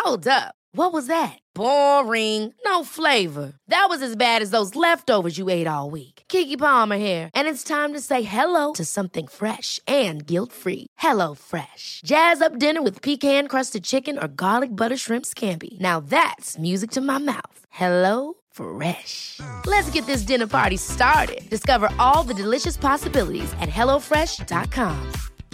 Hold up. What was that? Boring. No flavor. That was as bad as those leftovers you ate all week. Keke Palmer here. And it's time to say hello to something fresh and guilt-free. Hello Fresh. Jazz up dinner with pecan-crusted chicken or garlic butter shrimp scampi. Now that's music to my mouth. Hello Fresh. Let's get this dinner party started. Discover all the delicious possibilities at hellofresh.com.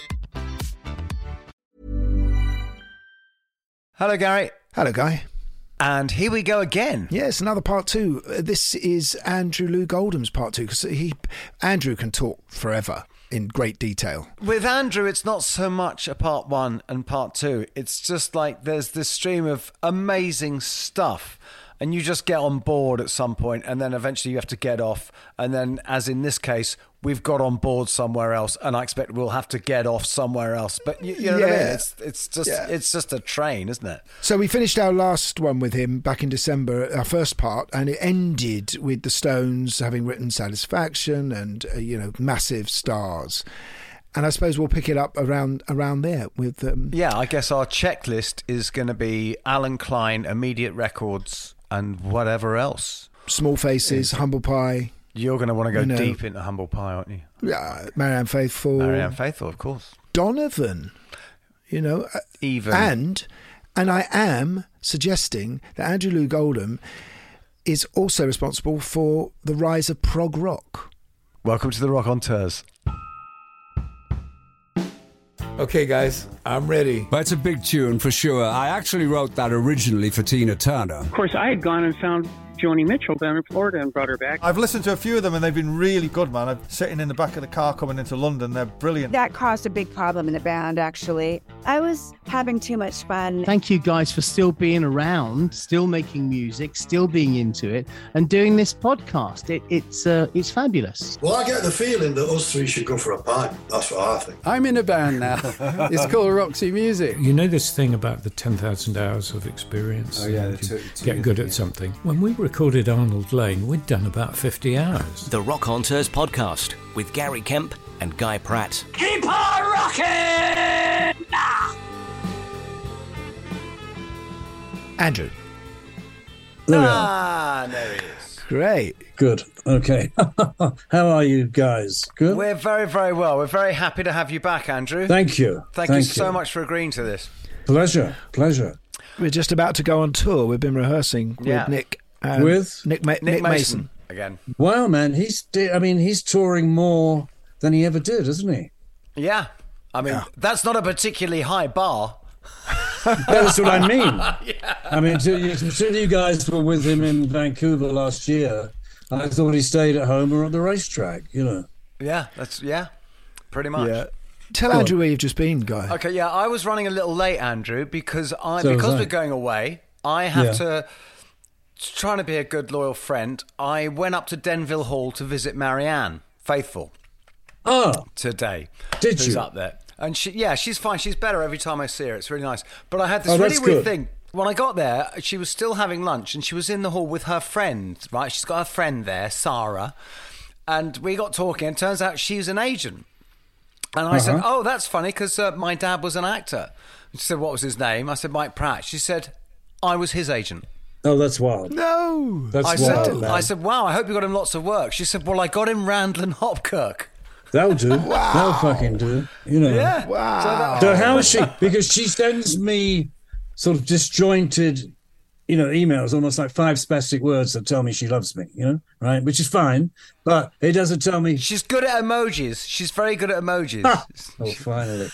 Hello, Gary. Hello, Guy. And here we go again. Yes, another part two. This is Andrew Loog Oldham's part two, because Andrew can talk forever in great detail. With Andrew, it's not so much a part one and part two. It's just like there's this stream of amazing stuff. And you just get on board at some point, and then eventually you have to get off. And then, as in this case, we've got on board somewhere else, and I expect we'll have to get off somewhere else. But you know what I mean? It's just a train, isn't it? So we finished our last one with him back in December, our first part, and it ended with the Stones having written Satisfaction and massive stars. And I suppose we'll pick it up around there with... Yeah, I guess our checklist is going to be Alan Klein, Immediate Records, and whatever else. Small Faces, Humble Pie. You're going to want to go deep into Humble Pie, aren't you? Yeah, Marianne Faithfull. Marianne Faithfull, of course. Donovan, Even. And I am suggesting that Andrew Loog Oldham is also responsible for the rise of prog rock. Welcome to the Rock on Tours. Okay, guys, I'm ready. That's a big tune for sure. I actually wrote that originally for Tina Turner. Of course, I had gone and found Joni Mitchell down in Florida and brought her back. I've listened to a few of them and they've been really good, man. I'm sitting in the back of the car coming into London. They're brilliant. That caused a big problem in the band, actually. I was having too much fun. Thank you guys for still being around, still making music, still being into it, and doing this podcast. It's fabulous. Well, I get the feeling that us three should go for a pint. That's what I think. I'm in a band now. It's called Roxy Music. You know this thing about the 10,000 hours of experience? Oh, yeah. Get good at something. When we recorded Arnold Lane, we'd done about 50 hours. The Rock on Tours podcast with Gary Kemp and Guy Pratt. Keep on rocking! Andrew. There he is. Great. Good. Okay. How are you guys? Good? We're very, very well. We're very happy to have you back, Andrew. Thank you. Thank you so much for agreeing to this. Pleasure. We're just about to go on tour. We've been rehearsing with Nick. Nick Mason. Again. Wow, man. He's touring more than he ever did, isn't he? Yeah. I mean, that's not a particularly high bar. That's what I mean. Yeah. I mean, until you guys were with him in Vancouver last year, I thought he stayed at home or at the racetrack, Yeah, pretty much. Yeah. Tell Andrew where you've just been, Guy. Okay, yeah, I was running a little late, Andrew, because we're going away, I have to, trying to be a good, loyal friend, I went up to Denville Hall to visit Marianne Faithfull today. Did you? Who's up there. And she's fine. She's better every time I see her. It's really nice. But I had this really weird thing. When I got there, she was still having lunch and she was in the hall with her friend, right? She's got her friend there, Sarah. And we got talking and it turns out she's an agent. And I said, oh, that's funny because my dad was an actor. And she said, what was his name? I said, Mike Pratt. She said, I was his agent. Oh, that's wild. No. That's wild, man. I said, wow, I hope you got him lots of work. She said, well, I got him Randall and Hopkirk. That'll do. Wow. That'll fucking do. Yeah. Wow. So how is she? Because she sends me sort of disjointed, emails, almost like 5 spastic words that tell me she loves me, right? Which is fine, but it doesn't tell me. She's good at emojis. She's very good at emojis. Oh, finally.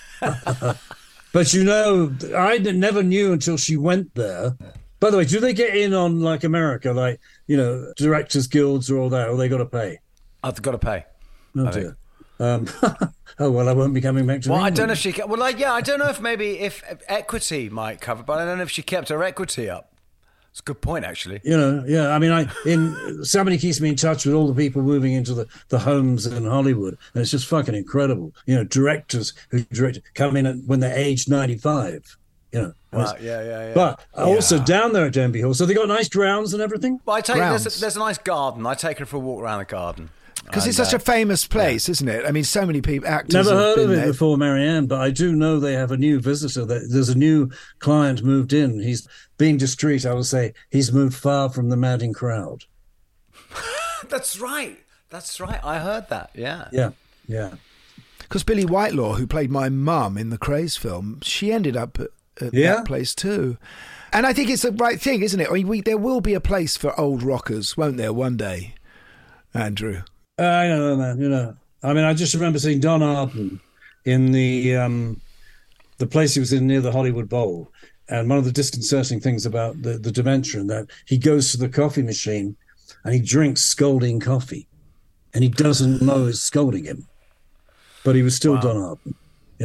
But I never knew until she went there. By the way, do they get in on like America, like, directors' guilds or all that, or they got to pay? I've got to pay. Oh, dear. Oh, well, I won't be coming back to England. I don't know if she... Well, I don't know if equity might cover, but I don't know if she kept her equity up. It's a good point, actually. I mean, somebody keeps me in touch with all the people moving into the homes in Hollywood, and it's just fucking incredible. Directors who come in when they're aged 95. Wow, yeah. But also down there at Denby Hall, so they got nice grounds and everything. Well, there's a nice garden. I take her for a walk around the garden. Because it's such a famous place, isn't it? I mean, so many people, actors. Never heard of it there before, Marianne, but I do know they have a new visitor. There's a new client moved in. He's being discreet, I will say. He's moved far from the madding crowd. That's right. I heard that. Yeah. Yeah. Because Billie Whitelaw, who played my mum in the Craze film, she ended up at that place too. And I think it's the right thing, isn't it? I mean, there will be a place for old rockers, won't there, one day, Andrew? I don't know, man. I mean, I just remember seeing Don Arden in the place he was in near the Hollywood Bowl. And one of the disconcerting things about the dementia and that he goes to the coffee machine and he drinks scalding coffee. And he doesn't know it's scalding him. But he was still Don Arden,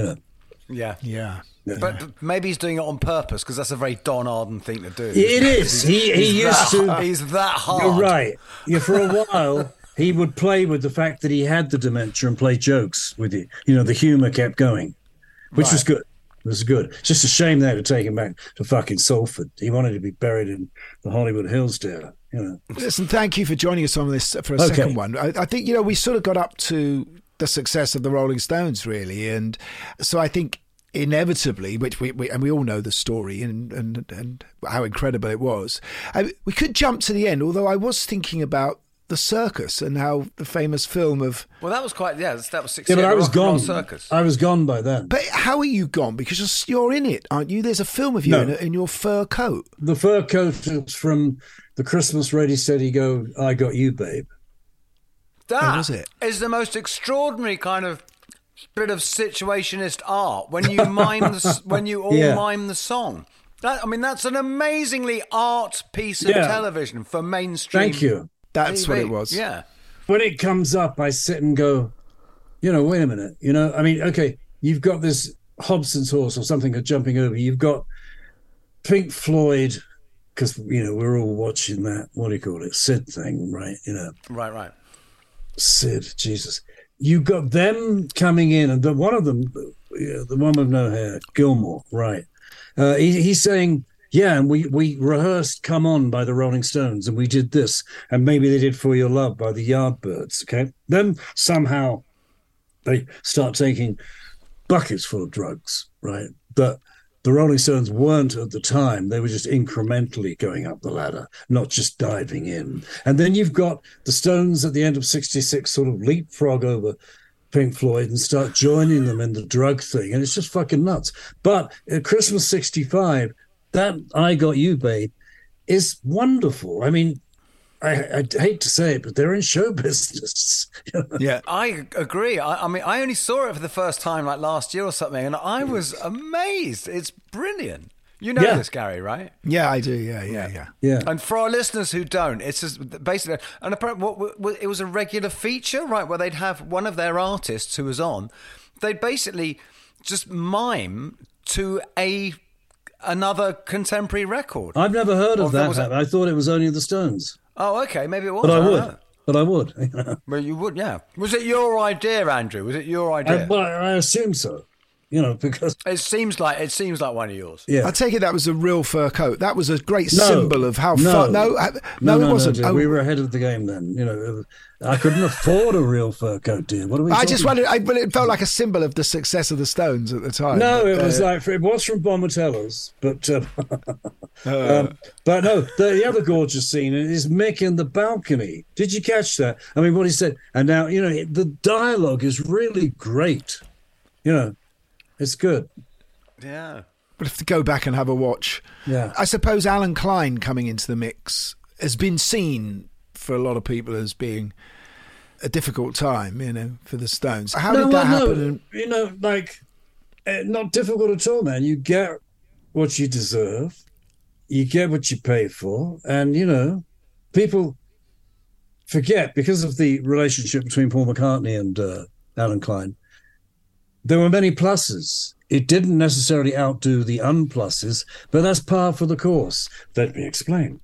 Yeah. But maybe he's doing it on purpose because that's a very Don Arden thing to do. It is. He used to. He's that hard. You're right. Yeah, for a while, he would play with the fact that he had the dementia and play jokes with you. The humor kept going, which was good. It was good. Just a shame they had to take him back to fucking Salford. He wanted to be buried in the Hollywood Hills there. Listen, thank you for joining us on this for a second one. I think, we sort of got up to the success of the Rolling Stones, really. And so I think inevitably, which we all know the story and how incredible it was, we could jump to the end, although I was thinking about the circus and how the famous film of... Well, that was that was 6 years. Yeah, but I was gone. Circus. I was gone by then. But how are you gone? Because you're in it, aren't you? There's a film of you in your fur coat. The fur coat is from the Christmas Ready, Steady, Go, I Got You, Babe. That is the most extraordinary kind of bit of situationist art when you mime mime the song. That's an amazingly art piece of television for mainstream. Thank you. That's TV. What it was. Yeah. When it comes up, I sit and go, wait a minute. Okay, you've got this Hobson's horse or something jumping over. You've got Pink Floyd, because, we're all watching that, what do you call it, Sid thing, right? Right. Sid, Jesus. You got them coming in, and one of them, the one with no hair, Gilmore, right? He's saying, and we rehearsed Come On by the Rolling Stones, and we did this, and maybe they did For Your Love by the Yardbirds, okay? Then somehow they start taking buckets full of drugs, right? But the Rolling Stones weren't at the time. They were just incrementally going up the ladder, not just diving in. And then you've got the Stones at the end of 66 sort of leapfrog over Pink Floyd and start joining them in the drug thing. And it's just fucking nuts. But at Christmas 65, that I Got You, Babe is wonderful. I mean, I hate to say it, but they're in show business. Yeah, I agree. I only saw it for the first time like last year or something, and I was amazed. It's brilliant. You know this, Gary, right? Yeah, I do. Yeah. And for our listeners who don't, it's just basically, and apparently, it was a regular feature, right, where they'd have one of their artists who was on. They'd basically just mime to another contemporary record. I've never heard of that. I thought it was only the Stones. Oh, okay. Maybe it was. But I would. Well, you would, yeah. Was it your idea, Andrew? Was it your idea? I assume so. Because it seems like one of yours. Yeah, I take it that was a real fur coat. That was a great symbol of how far. No, it wasn't. We were ahead of the game then. I couldn't afford a real fur coat, dear. What are we? I just wondered. But it felt like a symbol of the success of the Stones at the time. No, it was it was from Bombatellas, but no. The other gorgeous scene is Mick in the balcony. Did you catch that? I mean, what he said, and now the dialogue is really great. It's good. Yeah. But if to go back and have a watch. Yeah. I suppose Alan Klein coming into the mix has been seen for a lot of people as being a difficult time, for the Stones. How did that happen? Not difficult at all, man. You get what you deserve. You get what you pay for. And, people forget, because of the relationship between Paul McCartney and Alan Klein, there were many pluses. It didn't necessarily outdo the unpluses, but that's par for the course. Let me explain.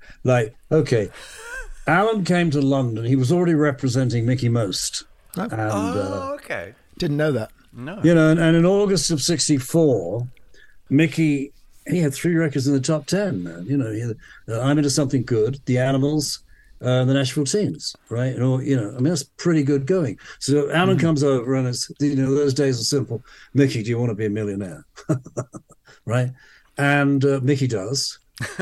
Alan came to London. He was already representing Mickey Most. Okay. Didn't know that. No. And in August of 64, Mickey, he had 3 records in the top 10, man. He had I'm Into Something Good, The Animals, the Nashville Teens, right? Or, that's pretty good going. So Alan comes over and it's, those days are simple. Mickey, do you want to be a millionaire? Right? And Mickey does.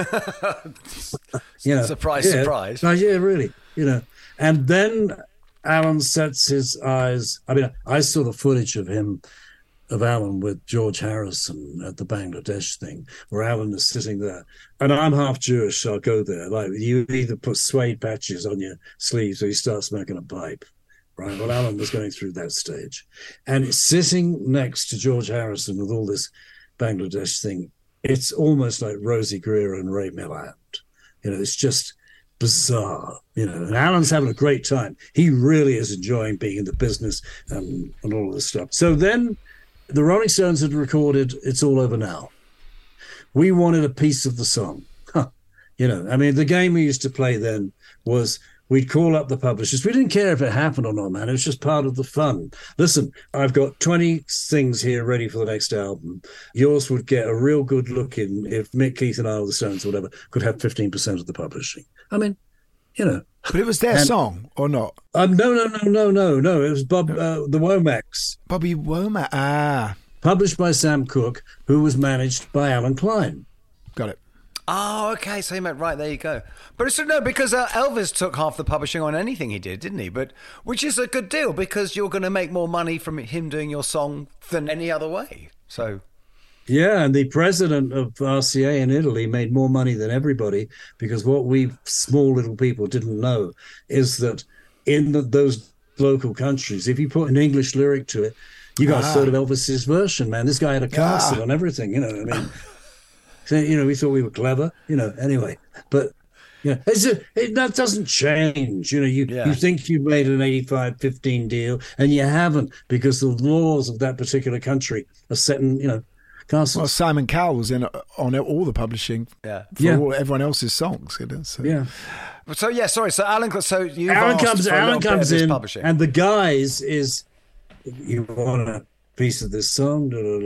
Surprise, surprise. Yeah, really. And then Alan sets his eyes. I mean, I saw the footage of Alan with George Harrison at the Bangladesh thing, where Alan is sitting there. And I'm half Jewish, so I'll go there. Like, you either put suede patches on your sleeves or you start smoking a pipe, right? Well, Alan was going through that stage. And sitting next to George Harrison with all this Bangladesh thing, it's almost like Rosie Greer and Ray Milland. It's just bizarre, and Alan's having a great time. He really is enjoying being in the business and all of this stuff. So then the Rolling Stones had recorded It's All Over Now. We wanted a piece of the song. The game we used to play then was we'd call up the publishers. We didn't care if it happened or not, man. It was just part of the fun. Listen, I've got 20 things here ready for the next album. Yours would get a real good look in if Mick, Keith and I, or the Stones or whatever, could have 15% of the publishing. I mean, But it was their song, or not? No. It was Bob, the Womacs. Bobby Womack. Ah. Published by Sam Cooke, who was managed by Alan Klein. Got it. Oh, okay. So he meant, right, there you go. But it's no, because Elvis took half the publishing on anything he did, didn't he? But which is a good deal, because you're going to make more money from him doing your song than any other way. So... Yeah, and the president of RCA in Italy made more money than everybody, because what we small little people didn't know is that in those local countries, if you put an English lyric to it, you got a third of Elvis's version, man. This guy had a castle and everything, So, we thought we were clever, anyway. But, that doesn't change. You think you've made an 85-15 deal, and you haven't, because the laws of that particular country are set in, castles. Well, Simon Cowell was on all the publishing for everyone else's songs. So. Yeah. So Alan comes in, publishing. And the guys is, you want a piece of this song,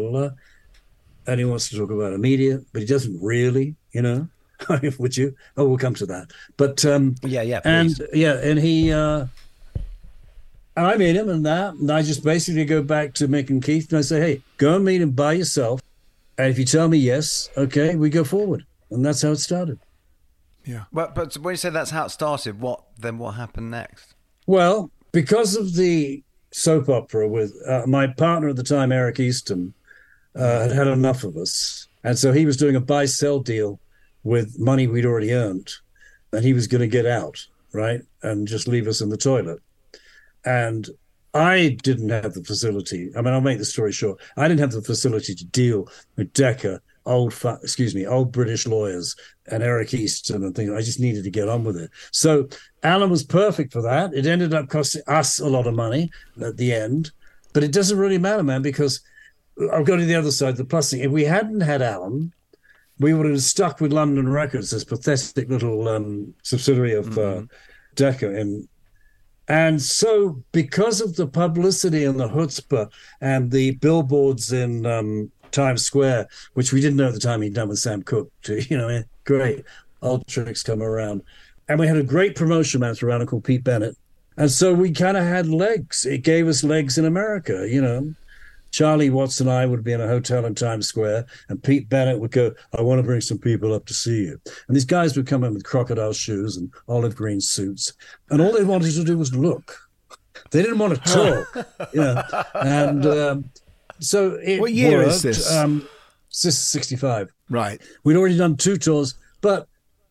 and he wants to talk about media, but he doesn't really, would you? Oh, we'll come to that. But please. And he. I meet him and I just basically go back to Mick and Keith and I say, hey, go and meet him by yourself. And if you tell me yes, okay, we go forward. And that's how it started. Yeah. But when you say that's how it started, what happened next? Well, because of the soap opera with my partner at the time, Eric Easton, had enough of us. And so he was doing a buy-sell deal with money we'd already earned. And he was going to get out, right, and just leave us in the toilet. And I didn't have the facility. I mean, I'll make the story short. I didn't have the facility to deal with Decca, old British lawyers and Eric Easton and things. I just needed to get on with it. So Alan was perfect for that. It ended up costing us a lot of money at the end, but it doesn't really matter, man, because I'll go to the other side, the plus thing. If we hadn't had Alan, we would have stuck with London Records, this pathetic little subsidiary of Decca. And so because of the publicity and the chutzpah and the billboards in Times Square, which we didn't know at the time he'd done with Sam Cooke, great, old tricks come around. And we had a great promotion man through around called Pete Bennett. And so we kind of had legs. It gave us legs in America, Charlie Watts and I would be in a hotel in Times Square, and Pete Bennett would go, I want to bring some people up to see you. And these guys would come in with crocodile shoes and olive green suits, and all they wanted to do was look. They didn't want to talk. And so it What year worked. is this? This is 65. Right. We'd already done 2 tours, but,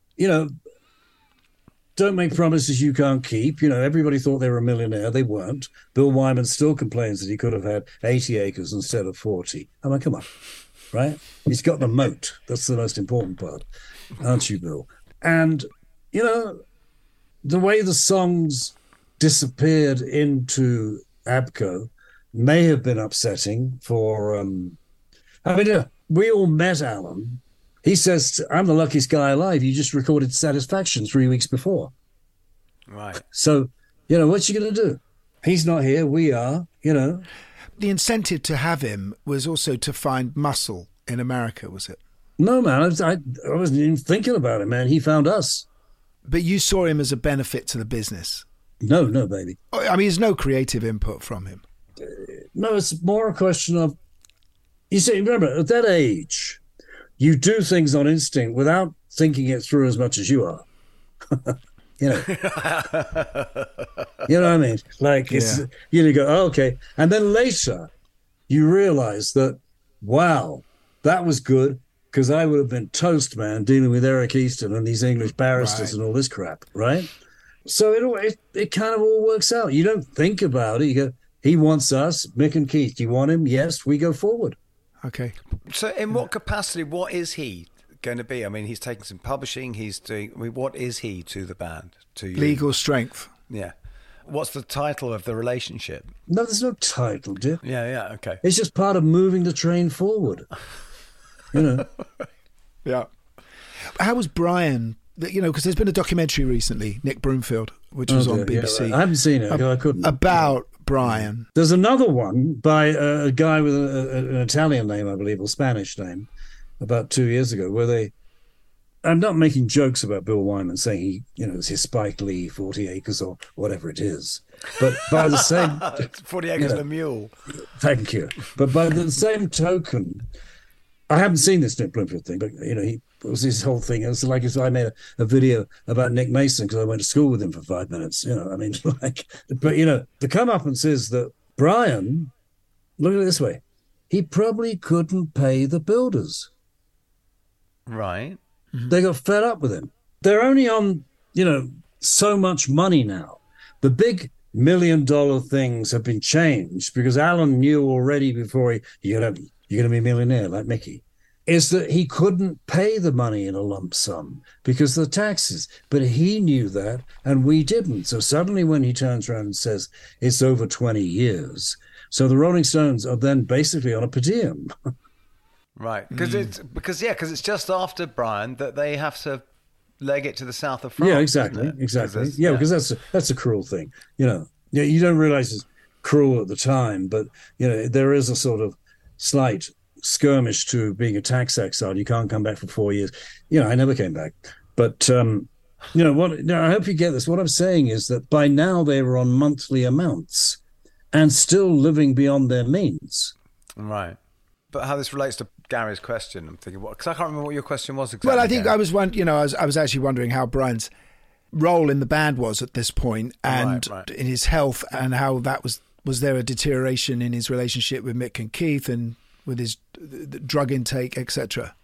don't make promises you can't keep. Everybody thought they were a millionaire. They weren't. Bill Wyman still complains that he could have had 80 acres instead of 40. I mean, come on, right? He's got the moat. That's the most important part, aren't you, Bill? And, the way the songs disappeared into ABKCO may have been upsetting for... we all met Alan. He says, I'm the luckiest guy alive. You just recorded Satisfaction 3 weeks before. Right. So, what's you going to do? He's not here. We are, The incentive to have him was also to find muscle in America, was it? No, man. I wasn't even thinking about it, man. He found us. But you saw him as a benefit to the business? No, baby. I mean, there's no creative input from him. No, it's more a question of, you see, remember, at that age, you do things on instinct without thinking it through as much as you are. You know what I mean? Like, it's, you go, oh, okay. And then later, you realize that, wow, that was good, because I would have been toast, man, dealing with Eric Easton and these English barristers and all this crap, right? So it kind of all works out. You don't think about it. You go, he wants us, Mick and Keith. You want him? Yes, we go forward. Okay. So in what capacity, what is he going to be? I mean, he's taking some publishing. He's doing, what is he to the band? To you? Legal strength. Yeah. What's the title of the relationship? No, there's no title, dear. Yeah, okay. It's just part of moving the train forward. You know. Yeah. How was Brian? You know, because there's been a documentary recently, Nick Broomfield, which was on BBC. Yeah, I haven't seen it. I couldn't. About Brian. There's another one by a guy with an Italian name, I believe, or Spanish name, about 2 years ago, where I'm not making jokes about Bill Wyman saying he, it's his Spike Lee 40 acres or whatever it is. But by the same... 40 acres and a mule. Thank you. But by the same token, I haven't seen this Nick Bloomfield thing, but, it was his whole thing. It was like if I made a video about Nick Mason because I went to school with him for 5 minutes, I mean, but, the comeuppance is that Brian, look at it this way, he probably couldn't pay the builders. Right. They got fed up with him. They're only on, so much money now. The big $1 million things have been changed because Alan knew already before you're going to be a millionaire like Mickey, is that he couldn't pay the money in a lump sum because of the taxes. But he knew that and we didn't. So suddenly when he turns around and says it's over 20 years, so the Rolling Stones are then basically on a per diem. Right, because it's just after Brian that they have to leg it to the south of France. Yeah, exactly. Because that's a cruel thing. You don't realize it's cruel at the time, but there is a sort of slight skirmish to being a tax exile. You can't come back for 4 years. I never came back, but I hope you get this. What I'm saying is that by now they were on monthly amounts and still living beyond their means. Right. But how this relates to Gary's question, I'm thinking, because I can't remember what your question was exactly. Well, I think Gary. I was actually wondering how Brian's role in the band was at this point, and in his health, and how that was there a deterioration in his relationship with Mick and Keith, and with his drug intake, etc.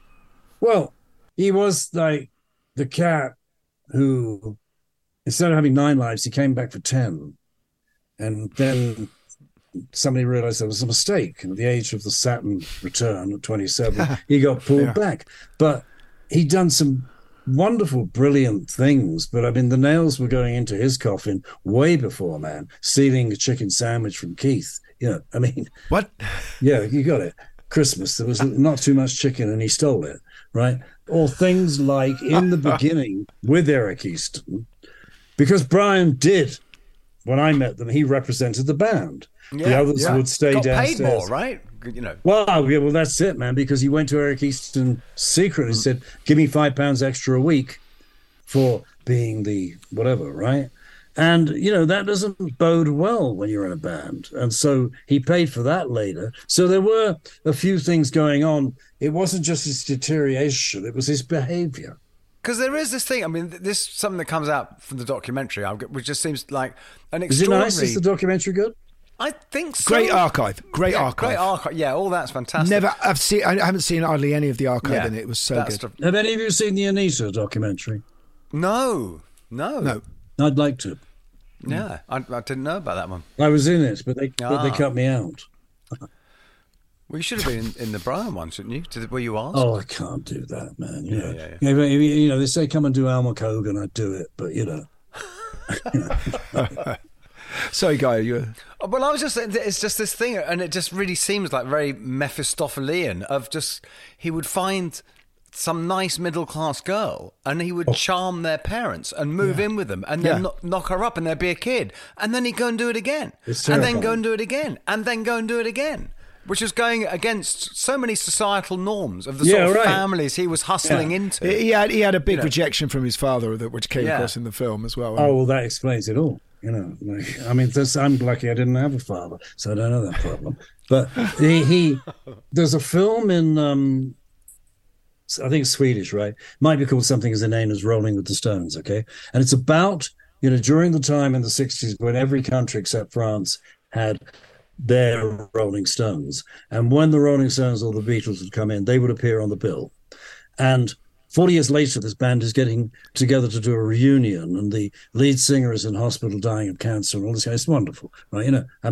Well, he was like the cat who, instead of having 9 lives, he came back for 10, and then somebody realized there was a mistake. And at the age of the Saturn return at 27, he got pulled back. But he'd done some wonderful, brilliant things. But I mean, the nails were going into his coffin way before, man. Stealing a chicken sandwich from Keith. I mean... What? Yeah, you got it. Christmas, there was not too much chicken and he stole it, right? Or things like in the beginning with Eric Easton, because Brian did, when I met them, he represented the band. Yeah, the others would stay downstairs. Paid more, right? Well, that's it, man, because he went to Eric Easton secretly and said, give me £5 extra a week for being the whatever, right? And, that doesn't bode well when you're in a band. And so he paid for that later. So there were a few things going on. It wasn't just his deterioration, it was his behavior. Because there is this thing, I mean, this is something that comes out from the documentary, which just seems like an extraordinary... Is it nice? Is the documentary good? I think so. Great archive. Great archive. Yeah, all that's fantastic. I haven't seen hardly any of the archive, and it was so good. Have any of you seen the Anita documentary? No. I'd like to. Yeah, I didn't know about that one. I was in it, but they cut me out. Well, you should have been in the Brian one, shouldn't you? Were you asked? Oh, I can't do that, man. Yeah. They say come and do Al McCogan, I'd do it, but Sorry, Guy, you. Well, I was just saying, it's just this thing, and it just really seems like very Mephistophelian. He would find some nice middle-class girl, and he would charm their parents and move in with them, and then knock her up, and there'd be a kid, and then he'd go and do it again, and then go and do it again, and then go and do it again. which was going against so many societal norms of the sort of families he was hustling into. He had a big rejection from his father, which came across in the film as well. Oh, well, that explains it all. You know, I'm lucky I didn't have a father, so I don't know that problem. But there's a film in, I think it's Swedish, right? Might be called something as inane as Rolling with the Stones, okay? And it's about, during the time in the 60s when every country except France had their Rolling Stones. And when the Rolling Stones or the Beatles would come in, they would appear on the bill. And 40 years later, this band is getting together to do a reunion, and the lead singer is in hospital dying of cancer and all this. It's wonderful, right?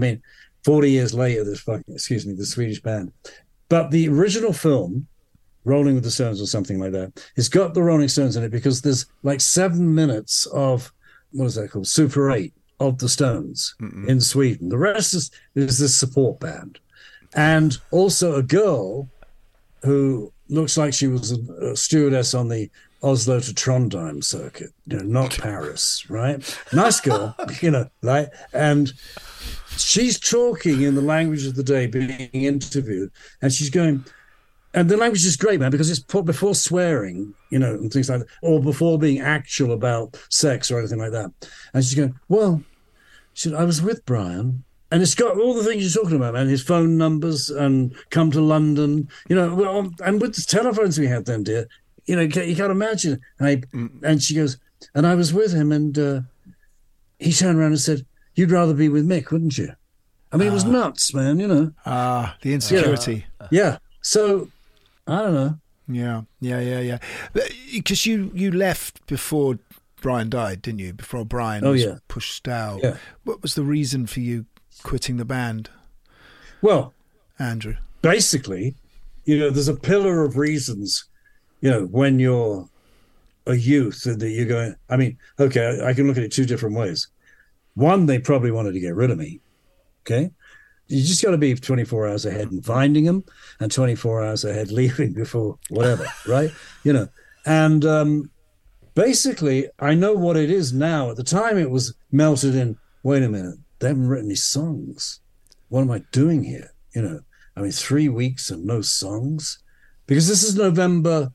40 years later, the Swedish band. But the original film, Rolling with the Stones or something like that, it's got the Rolling Stones in it because there's like 7 minutes of, what is that called? Super 8 of the Stones in Sweden. The rest is this support band. And also a girl who looks like she was a stewardess on the Oslo to Trondheim circuit, not Paris, right? Nice girl, right? And she's talking in the language of the day, being interviewed, and she's going, and the language is great, man, because it's put before swearing, and things like that, or before being actual about sex or anything like that. And she's going, well, she said, I was with Brian. And it's got all the things you're talking about, man. His phone numbers and come to London, and with the telephones we had then, dear, you can't imagine. And she goes, and I was with him, and he turned around and said, you'd rather be with Mick, wouldn't you? I mean, it was nuts, man, the insecurity. Yeah. So, I don't know. Yeah. Because you left before Brian died, didn't you? Before Brian was pushed out. Yeah. What was the reason for you quitting the band? Well, Andrew, basically, there's a pillar of reasons, when you're a youth that you're going, I mean, okay, I can look at it two different ways. One, they probably wanted to get rid of me. Okay. You just got to be 24 hours ahead in finding them and 24 hours ahead leaving before whatever, right? And basically, I know what it is now. At the time, it was melted in, wait a minute, they haven't written any songs. What am I doing here? 3 weeks and no songs? Because this is November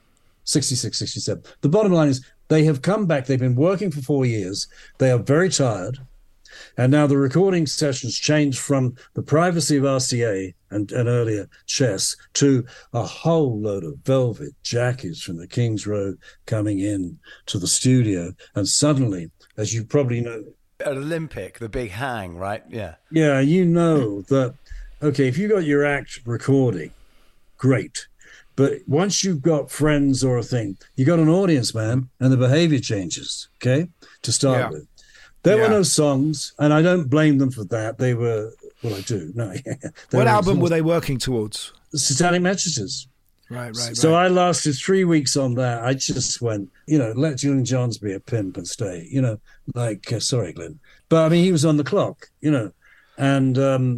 66, 67. The bottom line is they have come back. They've been working for 4 years. They are very tired. And now the recording sessions changed from the privacy of RCA and earlier Chess to a whole load of velvet jackets from the King's Road coming in to the studio. And suddenly, as you probably know, at Olympic, the big hang, right? Yeah. Yeah, that, okay, if you got your act recording, great. But once you've got friends or a thing, you got an audience, man, and the behavior changes, okay, to start with. There were no songs, and I don't blame them for that. They were, well, I do. No. What album were they working towards? Satanic Messages. Right. So I lasted 3 weeks on that. I just went, let Julian Johns be a pimp and stay, sorry, Glenn. But I mean, he was on the clock, and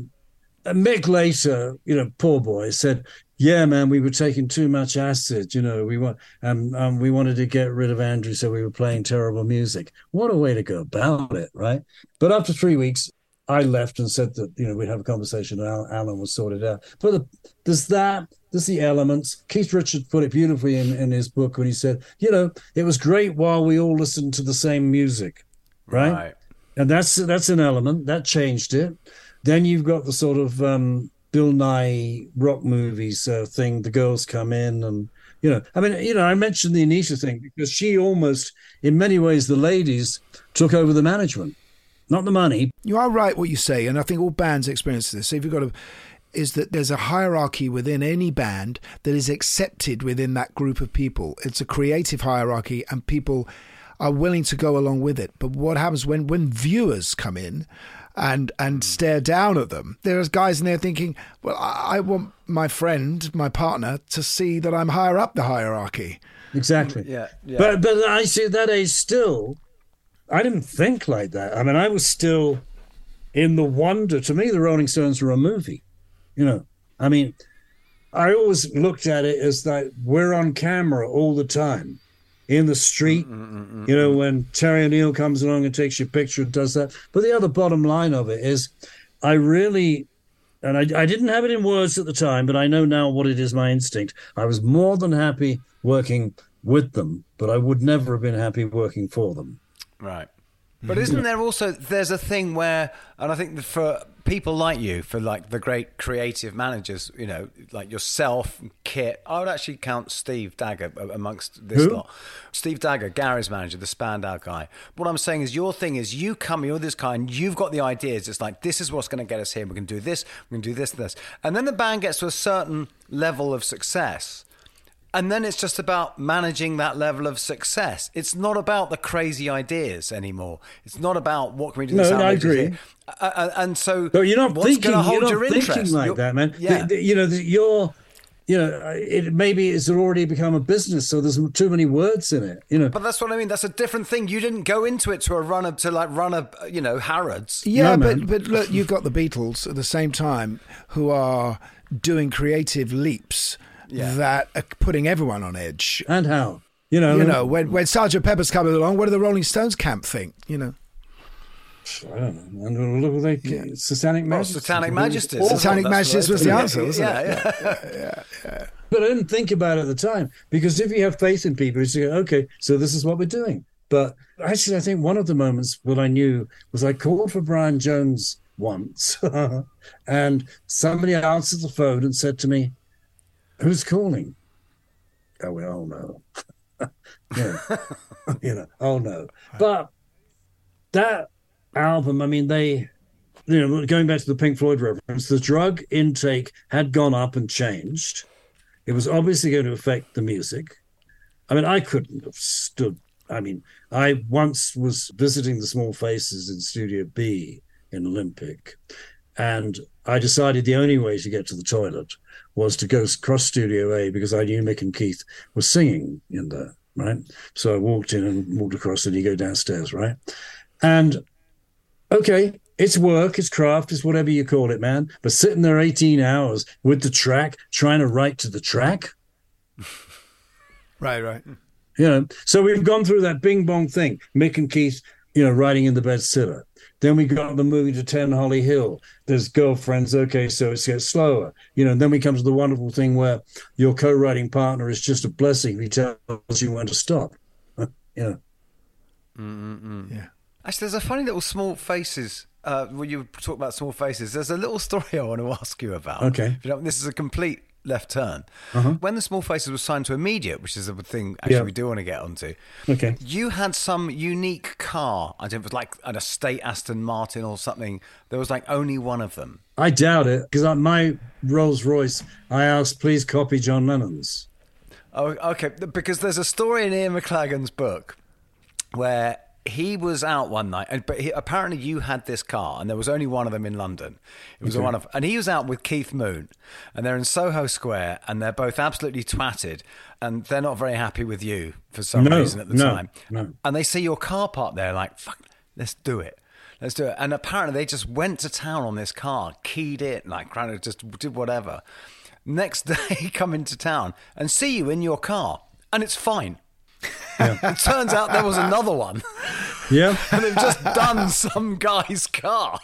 Mick later, poor boy, said, yeah, man, we were taking too much acid, we wanted to get rid of Andrew, so we were playing terrible music. What a way to go about it, right? But after 3 weeks, I left and said that, we'd have a conversation and Alan would sort it out. But there's the elements. Keith Richards put it beautifully in his book when he said, it was great while we all listened to the same music, right? And that's an element. That changed it. Then you've got the sort of Bill Nye rock movies thing. The girls come in and, I mentioned the Anita thing because she almost, in many ways, the ladies took over the management, not the money. You are right what you say, and I think all bands experience this. So if you've got is that there's a hierarchy within any band that is accepted within that group of people. It's a creative hierarchy and people are willing to go along with it. But what happens when viewers come in and stare down at them, there's guys in there thinking, well, I want my friend, my partner, to see that I'm higher up the hierarchy. Exactly. Yeah. But I see at that age still, I didn't think like that. I mean, I was still in the wonder. To me, the Rolling Stones were a movie. I mean, I always looked at it as that we're on camera all the time in the street, when Terry O'Neill comes along and takes your picture and does that. But the other bottom line of it is I really and I didn't have it in words at the time, but I know now what it is, my instinct. I was more than happy working with them, but I would never have been happy working for them. Right. But isn't there also, there's a thing where, and I think that for people like you, for like the great creative managers, you know, like yourself, Kit, I would actually count Steve Dagger amongst this lot. Steve Dagger, Gary's manager, the Spandau guy. What I'm saying is your thing is you're this kind, you've got the ideas. It's like, this is what's going to get us here. We can do this, we can do this and this. And then the band gets to a certain level of success. And then it's just about managing that level of success. It's not about the crazy ideas anymore. It's not about what can we do. No, I agree. And so, but you're not thinking. You're not thinking like that, man. Yeah. It maybe it's already become a business, so there's too many words in it. You know. But that's what I mean. That's a different thing. You didn't go into it to run a Harrods. Yeah, no, but look, you've got the Beatles at the same time who are doing creative leaps. Yeah. That are putting everyone on edge. And how? When Sgt. Pepper's coming along, what do the Rolling Stones camp think? I don't know. And look, Satanic Majesties. Satanic Majesties. Satanic Majesties was the answer, wasn't it? Yeah. But I didn't think about it at the time, because if you have faith in people, you say, okay, so this is what we're doing. But actually, I think one of the moments that I knew was I called for Brian Jones once, and somebody answered the phone and said to me, "Who's calling?" Oh, we all know. Oh no. But that album, I mean, going back to the Pink Floyd reference, the drug intake had gone up and changed. It was obviously going to affect the music. I mean, I couldn't have stood. I mean, I once was visiting the Small Faces in Studio B in Olympic, and I decided the only way to get to the toilet was to go across Studio A, because I knew Mick and Keith were singing in there, right? So I walked in and walked across, and you go downstairs, right? And, okay, it's work, it's craft, it's whatever you call it, man. But sitting there 18 hours with the track, trying to write to the track. Right. So we've gone through that bing bong thing. Mick and Keith, writing in the bestseller. Then we got them moving to 10 Holly Hill. There's Girlfriends. Okay, so it gets slower. And then we come to the wonderful thing where your co-writing partner is just a blessing. He tells you when to stop. Yeah. Actually, there's a funny little Small Faces. When you talk about Small Faces, there's a little story I want to ask you about. Okay. This is a complete left turn. When the Small Faces was signed to Immediate, which is a thing we do want to get onto. Okay. You had some unique car. I think it was like an estate Aston Martin or something. There was like only one of them. I doubt it, because my Rolls Royce, I asked, please copy John Lennon's. Oh, okay. Because there's a story in Ian McLagan's book where he was out one night, but apparently you had this car, and there was only one of them in London. It was and he was out with Keith Moon, and they're in Soho Square, and they're both absolutely twatted, and they're not very happy with you for some reason at the time. No. And they see your car parked there, like, fuck, let's do it. And apparently they just went to town on this car, keyed it, like, kind of just did whatever. Next day, come into town and see you in your car, and it's fine. Yeah. It turns out there was another one. Yeah. And they've just done some guy's car.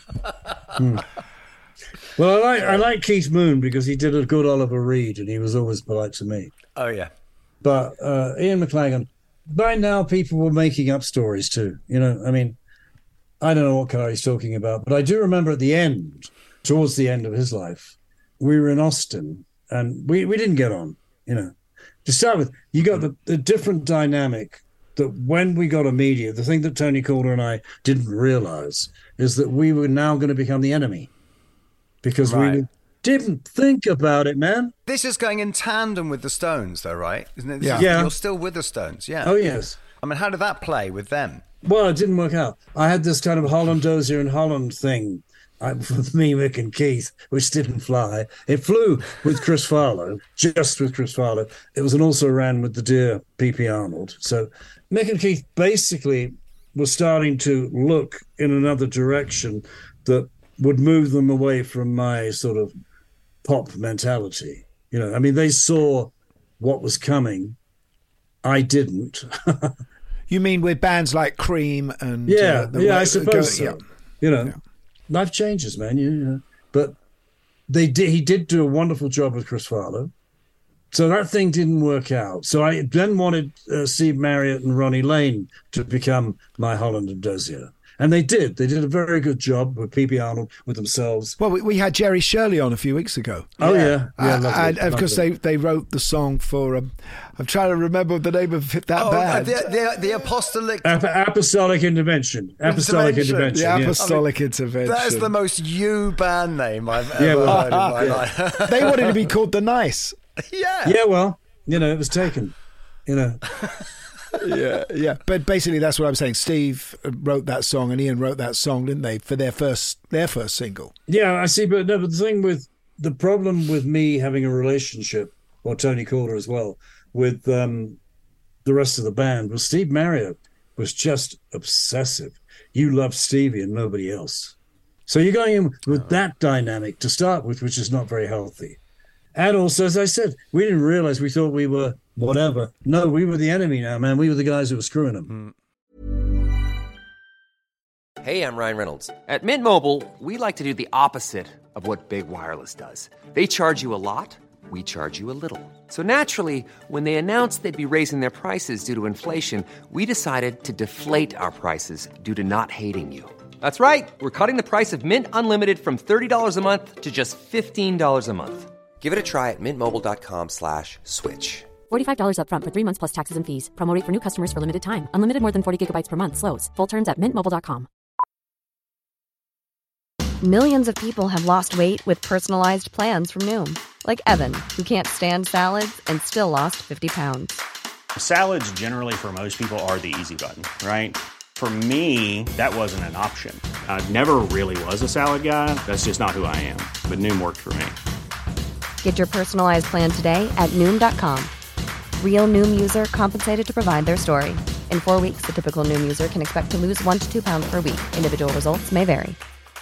Well, I like Keith Moon because he did a good Oliver Reed, and he was always polite to me. Oh, yeah. But Ian McLagan, by now people were making up stories too. I mean, I don't know what car he's talking about, but I do remember at the end, towards the end of his life, we were in Austin, and we didn't get on, To start with, you got the different dynamic that when we got Immediate, the thing that Tony Calder and I didn't realize is that we were now going to become the enemy, because we didn't think about it, man. This is going in tandem with the Stones, though, right? Isn't it? Yeah. You're still with the Stones, yeah. Oh, yes. I mean, how did that play with them? Well, it didn't work out. I had this kind of Holland Dozier and Holland thing with me, Mick and Keith, which didn't fly. It flew with Chris Farlowe, just with Chris Farlowe. It was an also ran with the dear P.P. Arnold. So Mick and Keith basically were starting to look in another direction that would move them away from my sort of pop mentality. I mean, they saw what was coming. I didn't. You mean with bands like Cream and... I suppose so. Life changes, man. But He did do a wonderful job with Chris Farlow. So that thing didn't work out. So I then wanted Steve Marriott and Ronnie Lane to become My Holland and Dozier. And they did. They did a very good job with P.B. Arnold, with themselves. Well, we had Jerry Shirley on a few weeks ago. Oh, yeah. Lovely, and of course, they wrote the song for... I'm trying to remember the name of that band. The Apostolic... Apostolic Intervention. Apostolic Intervention. The Apostolic Intervention. That is the most you band name I've ever heard in my life. They wanted to be called The Nice. Yeah. Yeah, well, it was taken, Yeah. But basically, that's what I'm saying. Steve wrote that song, and Ian wrote that song, didn't they, for their first single? Yeah, I see. But the problem with me having a relationship, or Tony Calder as well, with the rest of the band was Steve Marriott was just obsessive. You love Stevie and nobody else. So you're going in with that dynamic to start with, which is not very healthy. And also, as I said, we didn't realize, we thought we were whatever. No, we were the enemy now, man. We were the guys who were screwing them. Hey, I'm Ryan Reynolds. At Mint Mobile, we like to do the opposite of what Big Wireless does. They charge you a lot, we charge you a little. So naturally, when they announced they'd be raising their prices due to inflation, we decided to deflate our prices due to not hating you. That's right. We're cutting the price of Mint Unlimited from $30 a month to just $15 a month. Give it a try at mintmobile.com/switch. $45 up front for 3 months plus taxes and fees. Promo rate for new customers for limited time. Unlimited more than 40 gigabytes per month. Slows full terms at mintmobile.com. Millions of people have lost weight with personalized plans from Noom. Like Evan, who can't stand salads and still lost 50 pounds. Salads generally for most people are the easy button, right? For me, that wasn't an option. I never really was a salad guy. That's just not who I am. But Noom worked for me. Get your personalized plan today at Noom.com. Real Noom user compensated to provide their story. In 4 weeks, the typical Noom user can expect to lose 1 to 2 pounds per week. Individual results may vary.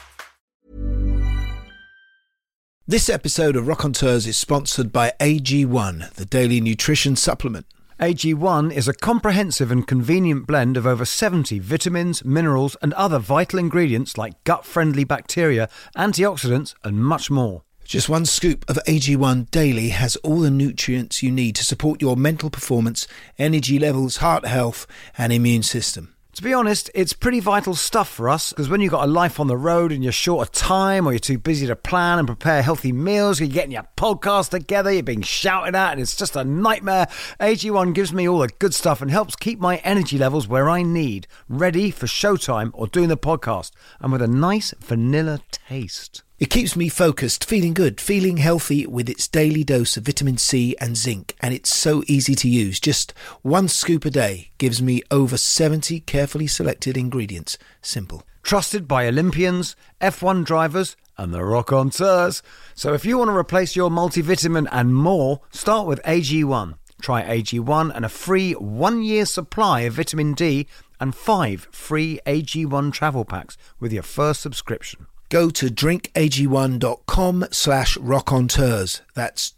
This episode of Raconteurs is sponsored by AG1, the daily nutrition supplement. AG1 is a comprehensive and convenient blend of over 70 vitamins, minerals and other vital ingredients like gut-friendly bacteria, antioxidants and much more. Just 1 scoop of AG1 daily has all the nutrients you need to support your mental performance, energy levels, heart health and immune system. To be honest, it's pretty vital stuff for us, because when you've got a life on the road and you're short of time, or you're too busy to plan and prepare healthy meals, you're getting your podcast together, you're being shouted at, and it's just a nightmare, AG1 gives me all the good stuff and helps keep my energy levels where I need, ready for showtime or doing the podcast, and with a nice vanilla taste. It keeps me focused, feeling good, feeling healthy with its daily dose of vitamin C and zinc, and it's so easy to use. Just 1 scoop a day gives me over 70 carefully selected ingredients. Simple. Trusted by Olympians, F1 drivers and the Raconteurs. So if you want to replace your multivitamin and more, start with AG1. Try AG1 and a free 1-year supply of vitamin D and 5 free AG1 travel packs with your first subscription. Go to drinkag1.com/raconteurs. That's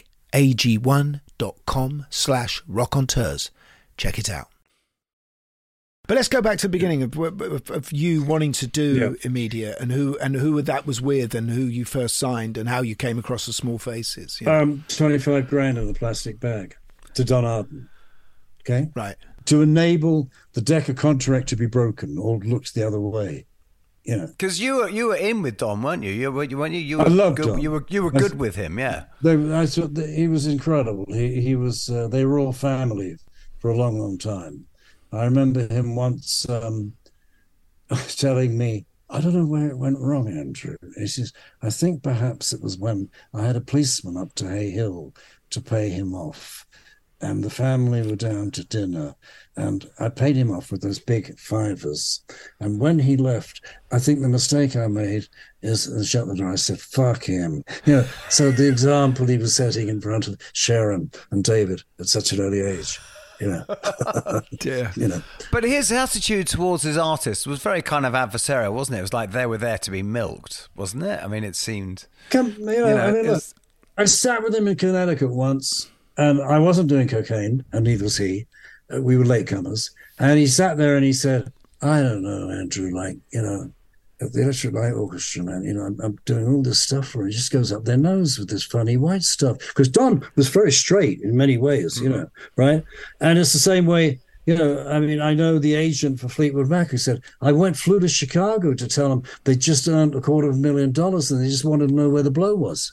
drinkag1.com/raconteurs. Check it out. But let's go back to the beginning of you wanting to do Immediate, and who that was with, and who you first signed, and how you came across the Small Faces. Yeah. 25 grand in the plastic bag to Don Arden. Okay, right, to enable the Decca contract to be broken or looked the other way. Because you were in with Don, weren't you? You were I loved good, Don. You were good with him, yeah. I thought he was incredible. He was. They were all family for a long, long time. I remember him once telling me, "I don't know where it went wrong, Andrew." He says, "I think perhaps it was when I had a policeman up to Hay Hill to pay him off, and the family were down to dinner, and I paid him off with those big fivers. And when he left, I think the mistake I made is shut the door. I said, fuck him." So the example he was setting in front of Sharon and David at such an early age. Dear. But his attitude towards his artists was very kind of adversarial, wasn't it? It was like they were there to be milked, wasn't it? I mean, it seemed... Look, I sat with him in Connecticut once, and I wasn't doing cocaine, and neither was he. We were latecomers. And he sat there and he said, "I don't know, Andrew, at the Electric Light Orchestra, man, you know, I'm doing all this stuff for it. It just goes up their nose with this funny white stuff. Because Don was very straight in many ways, you know, right? And it's the same way, you know, I mean, I know the agent for Fleetwood Mac who said, flew to Chicago to tell them they just earned $250,000 and they just wanted to know where the blow was.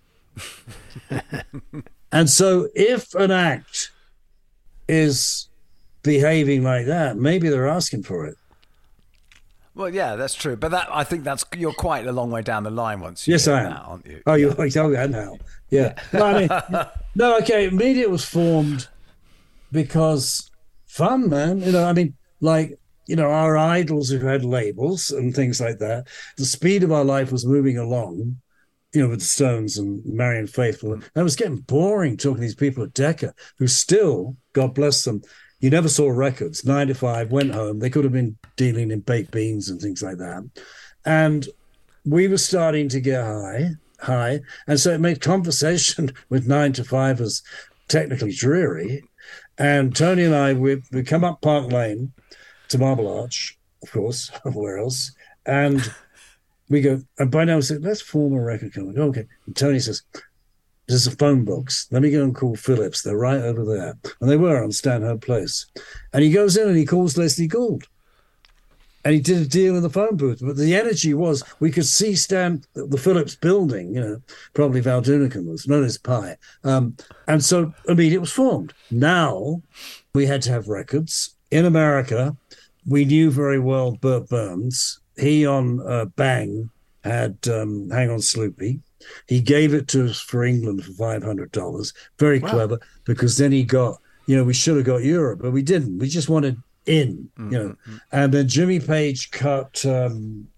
And so if an act is behaving like that, maybe they're asking for it. Well, yeah, that's true. But I think you're quite a long way down the line once you yes, I am. that, aren't you? Oh, you're like, oh, yeah, now. Yeah. No, I mean, no, okay, Media was formed because fun, man. You know, I mean, like, you know, our idols who had labels and things like that, the speed of our life was moving along, you know, with the Stones and Marianne Faithfull. And it was getting boring talking to these people at Decca who still, God bless them, you never saw records. 9 to 5, went home. They could have been dealing in baked beans and things like that. And we were starting to get high. And so it made conversation with 9 to 5ers technically dreary. And Tony and I, we come up Park Lane to Marble Arch, of course, where else? And we go, and by now we said, let's form a record company. Okay. And Tony says, there's a phone box. Let me go and call Phillips. They're right over there. And they were on Stanhope Place. And he goes in and he calls Leslie Gould. And he did a deal in the phone booth. But the energy was, we could see the Phillips building, you know, probably Val Dunican was, known as Pie. And so Immediate was formed. Now we had to have records. In America, we knew very well Burt Burns. He on Bang had Hang On Sloopy. He gave it to us for England for $500. Very clever, because then he got, you know, we should have got Europe, but we didn't. We just wanted in, you know. And then Jimmy Page cut some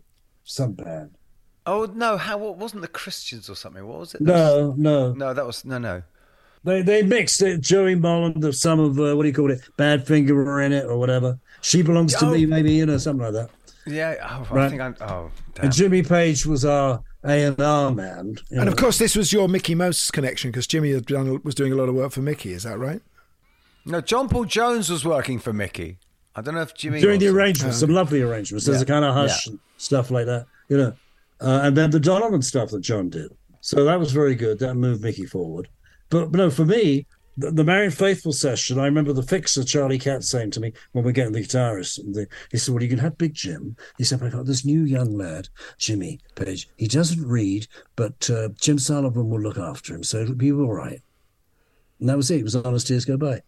band. Oh, no, what wasn't the Christians or something? What was it? No. No, that was, no. They mixed it. Joey Molland, some of, what do you call it? Badfinger were in it or whatever. She Belongs to Me, maybe, you know, something like that. Yeah, right. I think damn. And Jimmy Page was our A&R man. And of course, this was your Mickey Mouse connection, because Jimmy was doing a lot of work for Mickey. Is that right? No, John Paul Jones was working for Mickey. I don't know if Jimmy... During the arrangements, some lovely arrangements. There's a kind of hush and stuff like that, you know. And then the Donovan stuff that John did. So that was very good. That moved Mickey forward. But no, for me, the Marianne Faithfull session, I remember the fixer, Charlie Katz, saying to me when we're getting the guitarist, he said, well, you can have Big Jim. He said, but I got this new young lad, Jimmy Page. He doesn't read, but Jim Sullivan will look after him, so it'll be all right. And that was it. It was On As Tears Go By.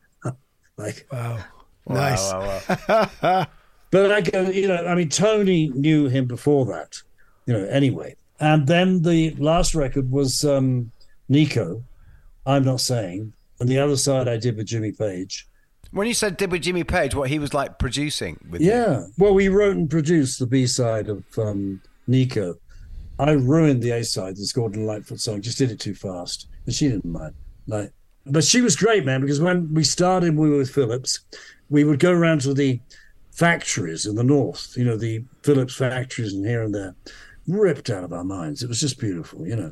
Wow. Nice. Wow. But I go, you know, I mean, Tony knew him before that, you know, anyway. And then the last record was Nico, I'm Not Saying. And the other side I did with Jimmy Page. When you said did with Jimmy Page, what he was like producing with you? Yeah. Well, we wrote and produced the B-side of Nico. I ruined the A-side, this Gordon Lightfoot song, just did it too fast. And she didn't mind. But she was great, man, because when we started, we were with Philips. We would go around to the factories in the north, you know, the Philips factories and here and there, ripped out of our minds. It was just beautiful, you know.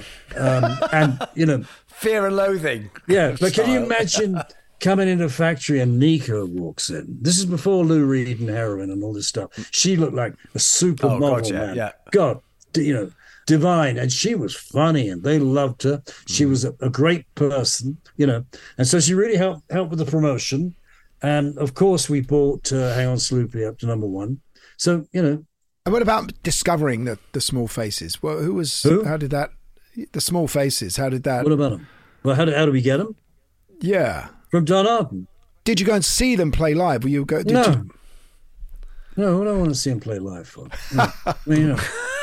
And, you know... Fear and loathing. Yeah, but can you imagine coming into a factory and Nico walks in? This is before Lou Reed and heroin and all this stuff. She looked like a supermodel, man. Yeah. God, you know, divine. And she was funny and they loved her. She was a great person, you know. And so she really helped with the promotion. And, of course, we brought Hang On Sloopy up to number 1. So, you know. And what about discovering the Small Faces? Well, how did that... The Small Faces, how did that... What about them? Well, how did we get them? Yeah. From Don Arden. Did you go and see them play live? No, I don't want to see them play live for. No. I mean, you know,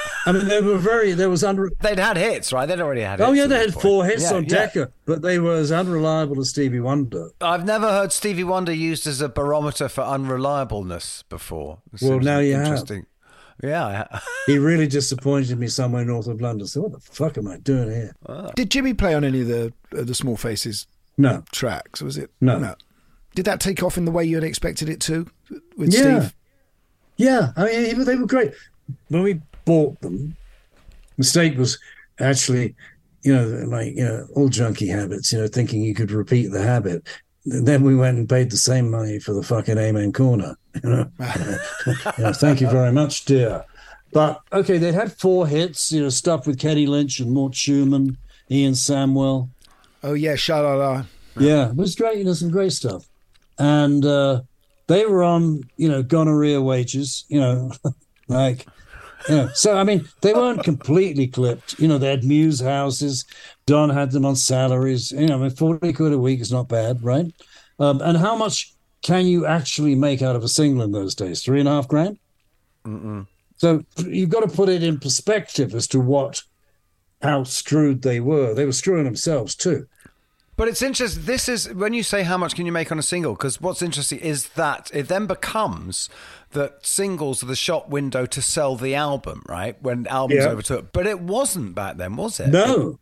They'd had hits, right? They'd already had hits. Oh, yeah, they had 4 hits on Decca, but they were as unreliable as Stevie Wonder. I've never heard Stevie Wonder used as a barometer for unreliableness before. Well, now you have. Yeah. He really disappointed me somewhere north of London. So what the fuck am I doing here? Did Jimmy play on any of the Small Faces tracks? Was it? No. Did that take off in the way you had expected it to with Steve? Yeah. I mean, they were great. When we bought them, mistake was actually, you know, like, you know, all junkie habits, you know, thinking you could repeat the habit. Then we went and paid the same money for the fucking Amen Corner. You know, thank you very much, dear. But, okay, they had 4 hits, stuff with Kenny Lynch and Mort Schumann, Ian Samwell. Oh, yeah, Sha-La-La. Yeah, it was great, some great stuff. And they were on, gonorrhea wages, like... Yeah. So, I mean, they weren't completely clipped. They had Muse houses. Don had them on salaries. 40 quid a week is not bad, right? And how much can you actually make out of a single in those days? $3.5 grand? Mm-mm. So you've got to put it in perspective as to how screwed they were. They were screwing themselves too. But it's interesting. This is when you say how much can you make on a single, because what's interesting is that it then becomes that singles are the shop window to sell the album, right? When albums overtook. But it wasn't back then, was it? No.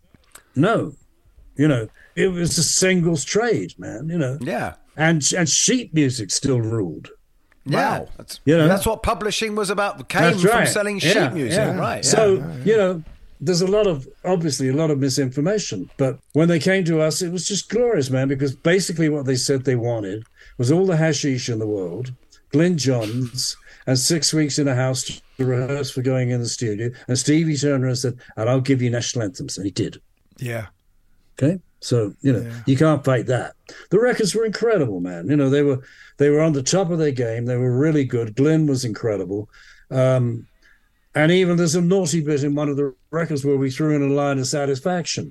It was a singles trade, man, Yeah. And sheet music still ruled. Yeah. Wow. That's what publishing was about. Came from selling sheet music, right? So, there's obviously a lot of misinformation, but when they came to us, it was just glorious, man, because basically what they said they wanted was all the hashish in the world, Glyn Johns, and 6 weeks in a house to rehearse for going in the studio. And Stevie turned around and said, and I'll give you national anthems. And he did. Yeah. Okay. So, you can't fight that. The records were incredible, man. They were on the top of their game. They were really good. Glyn was incredible. And even there's a naughty bit in one of the records where we threw in a line of Satisfaction.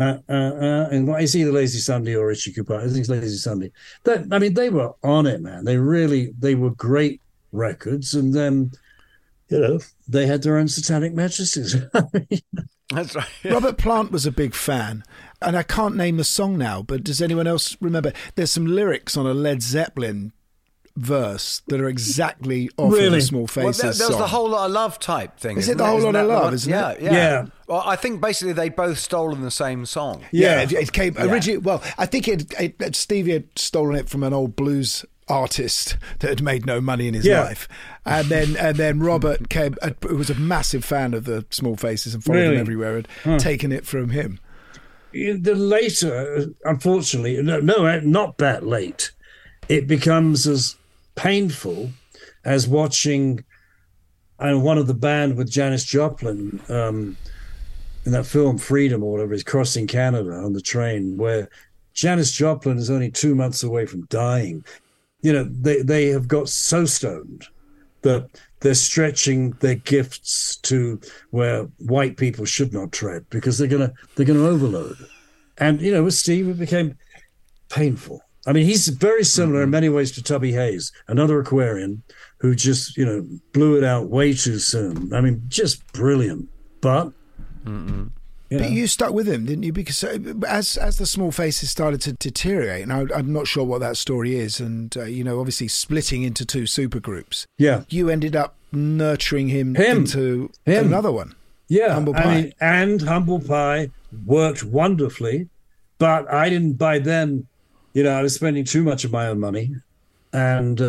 And is he the Lazy Sunday or Richie Cooper? I think it's Lazy Sunday. They were on it, man. They were great records. And then, they had their own satanic mattresses. That's right. Yeah. Robert Plant was a big fan. And I can't name the song now, but does anyone else remember? There's some lyrics on a Led Zeppelin verse that are exactly off of the Small Faces song. There was the Whole Lot of Love type thing. Is it the Whole Lot of Love, isn't it? Yeah. Well, I think basically they both stolen the same song. Yeah, it came originally. Well, I think Stevie had stolen it from an old blues artist that had made no money in his life, and then Robert came, who was a massive fan of the Small Faces and followed them everywhere, had taken it from him. The later, unfortunately, no, not that late, it becomes as painful as watching one of the band with Janis Joplin in that film Freedom or whatever, is crossing Canada on the train, where Janis Joplin is only 2 months away from dying. They have got so stoned that they're stretching their gifts to where white people should not tread because they're gonna overload. And with Steve, it became painful. I mean, he's very similar in many ways to Tubby Hayes, another Aquarian who just blew it out way too soon. I mean, just brilliant, but. But you stuck with him, didn't you? Because as the Small Faces started to deteriorate, and I'm not sure what that story is, and obviously splitting into 2 supergroups. Yeah, you ended up nurturing him into another one. Yeah, Humble Pie. And Humble Pie worked wonderfully, but I didn't by then. I was spending too much of my own money, and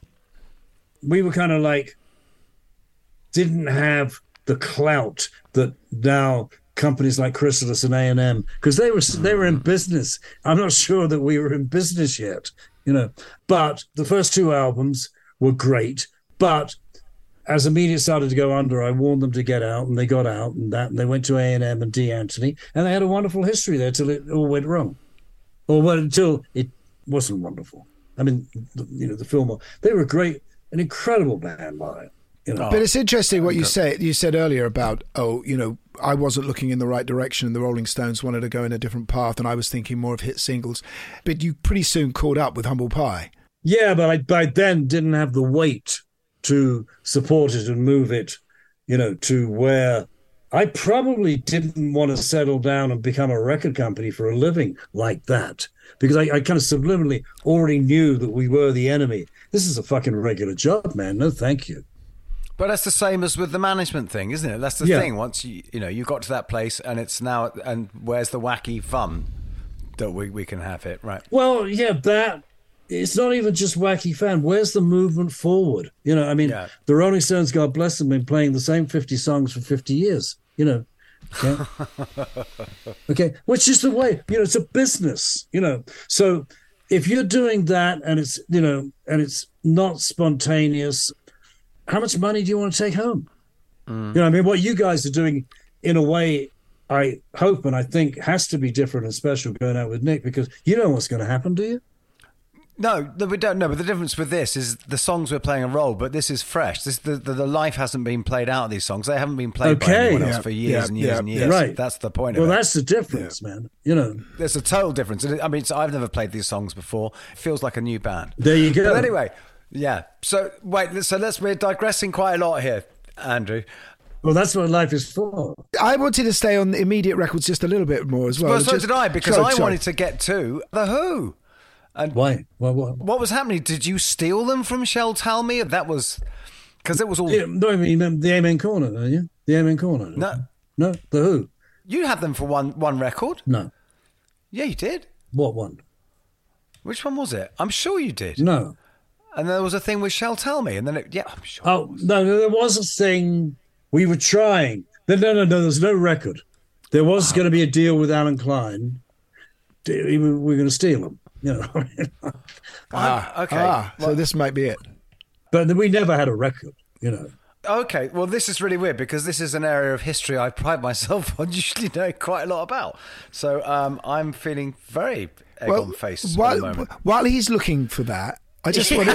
we were kind of like didn't have the clout that now companies like Chrysalis and A&M, because they were in business. I'm not sure that we were in business yet, But the first 2 albums were great. But as the media started to go under, I warned them to get out, and they got out, and they went to A&M and D. Anthony, and they had a wonderful history there till it all went wrong, until it wasn't wonderful. I mean, the film, they were great, an incredible band live. But it's interesting what you said earlier about, I wasn't looking in the right direction and the Rolling Stones wanted to go in a different path and I was thinking more of hit singles. But you pretty soon caught up with Humble Pie. Yeah, but I by then didn't have the weight to support it and move it, to where I probably didn't want to settle down and become a record company for a living like that. Because I kind of subliminally already knew that we were the enemy. This is a fucking regular job, man. No, thank you. But that's the same as with the management thing, isn't it? That's the thing. Once you got to that place, and it's now, and where's the wacky fun that we can have it, right? Well, that it's not even just wacky fun. Where's the movement forward? The Rolling Stones, God bless them, been playing the same 50 songs for 50 years. Okay, okay, which is the way. It's a business. So if you're doing that, and it's and it's not spontaneous. How much money do you want to take home? You know, I mean, what you guys are doing, in a way, I hope and I think has to be different and special going out with Nick, because you know what's going to happen, do you? No, we don't know. But the difference with this is the songs we're playing a role, but this is fresh. The life hasn't been played out of these songs. They haven't been played by anyone else for years and years and years. Right. That's the point of it. Well, that's the difference, man. You know. There's a total difference. I mean, I've never played these songs before. It feels like a new band. There you go. But anyway, yeah. So, we're digressing quite a lot here, Andrew. Well, that's what life is for. I wanted to stay on the immediate records just a little bit more as well. Well, so did I, because I wanted to get to The Who. And why? What was happening? Did you steal them from Shel Talmy? That was because it was all. Yeah, no, I mean the Amen Corner, don't you? The Amen Corner. No, The Who. You had them for one record. No. Yeah, you did. What one? Which one was it? I'm sure you did. No. And there was a thing with Shel Talmy, and then I'm sure. Oh no, there was a thing. We were trying. No. There's no record. There was going to be a deal with Alan Klein. We were going to steal them. You know. Okay. So this might be it. But we never had a record, you know. Okay, well, this is really weird because this is an area of history I pride myself on usually know quite a lot about. So I'm feeling very egg-on-face at the moment. While he's looking for that, I just want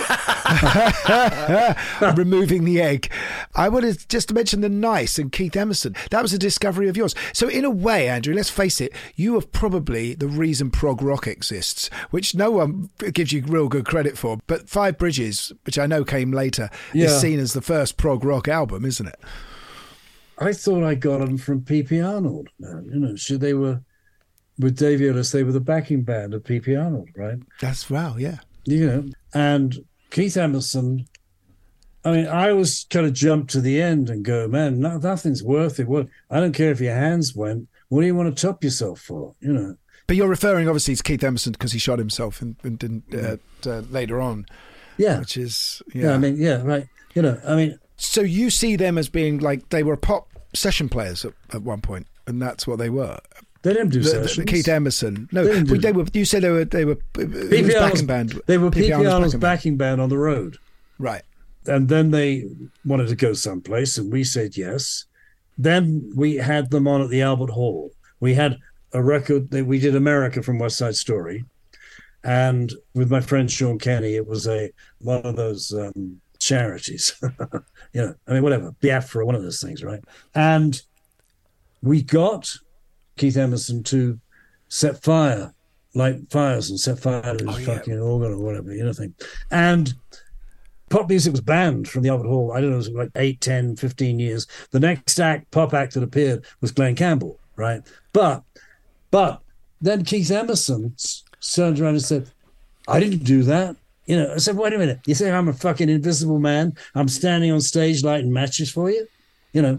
to removing the egg. I wanted just to mention The Nice and Keith Emerson. That was a discovery of yours. So in a way, Andrew, let's face it, you are probably the reason prog rock exists, which no one gives you real good credit for. But Five Bridges, which I know came later, is seen as the first prog rock album, isn't it? I thought I got them from P.P. Arnold. Man. You know, they were with Dave Euless. They were the backing band of P.P. Arnold, right? That's wow, yeah. You know, and Keith Emerson, I mean, I was kind of jump to the end and go, man, nothing's worth it. What? I don't care if your hands went. What do you want to top yourself for? You know. But you're referring, obviously, to Keith Emerson because he shot himself and didn't later on. Yeah. Which is, I mean, right. You know, I mean. So you see them as being like they were pop session players at one point, and that's what they were. They didn't do sessions. Keith Emerson. No, they were. You said they were. P.P. backing band. They were P.P. Arnold's backing band on the road. Right. And then they wanted to go someplace, and we said yes. Then we had them on at the Albert Hall. We had a record that we did America from West Side Story, and with my friend Sean Kenny, it was one of those charities. You know, I mean, whatever, Biafra, one of those things, right? And we got Keith Emerson to light fires and set fire to his fucking organ or whatever, you know, thing. And pop music was banned from the Albert Hall. I don't know, it was like 8, 10, 15 years. The next pop act that appeared was Glenn Campbell, right? But then Keith Emerson turned around and said, I didn't do that. You know, I said, wait a minute. You say I'm a fucking invisible man? I'm standing on stage lighting matches for you? You know?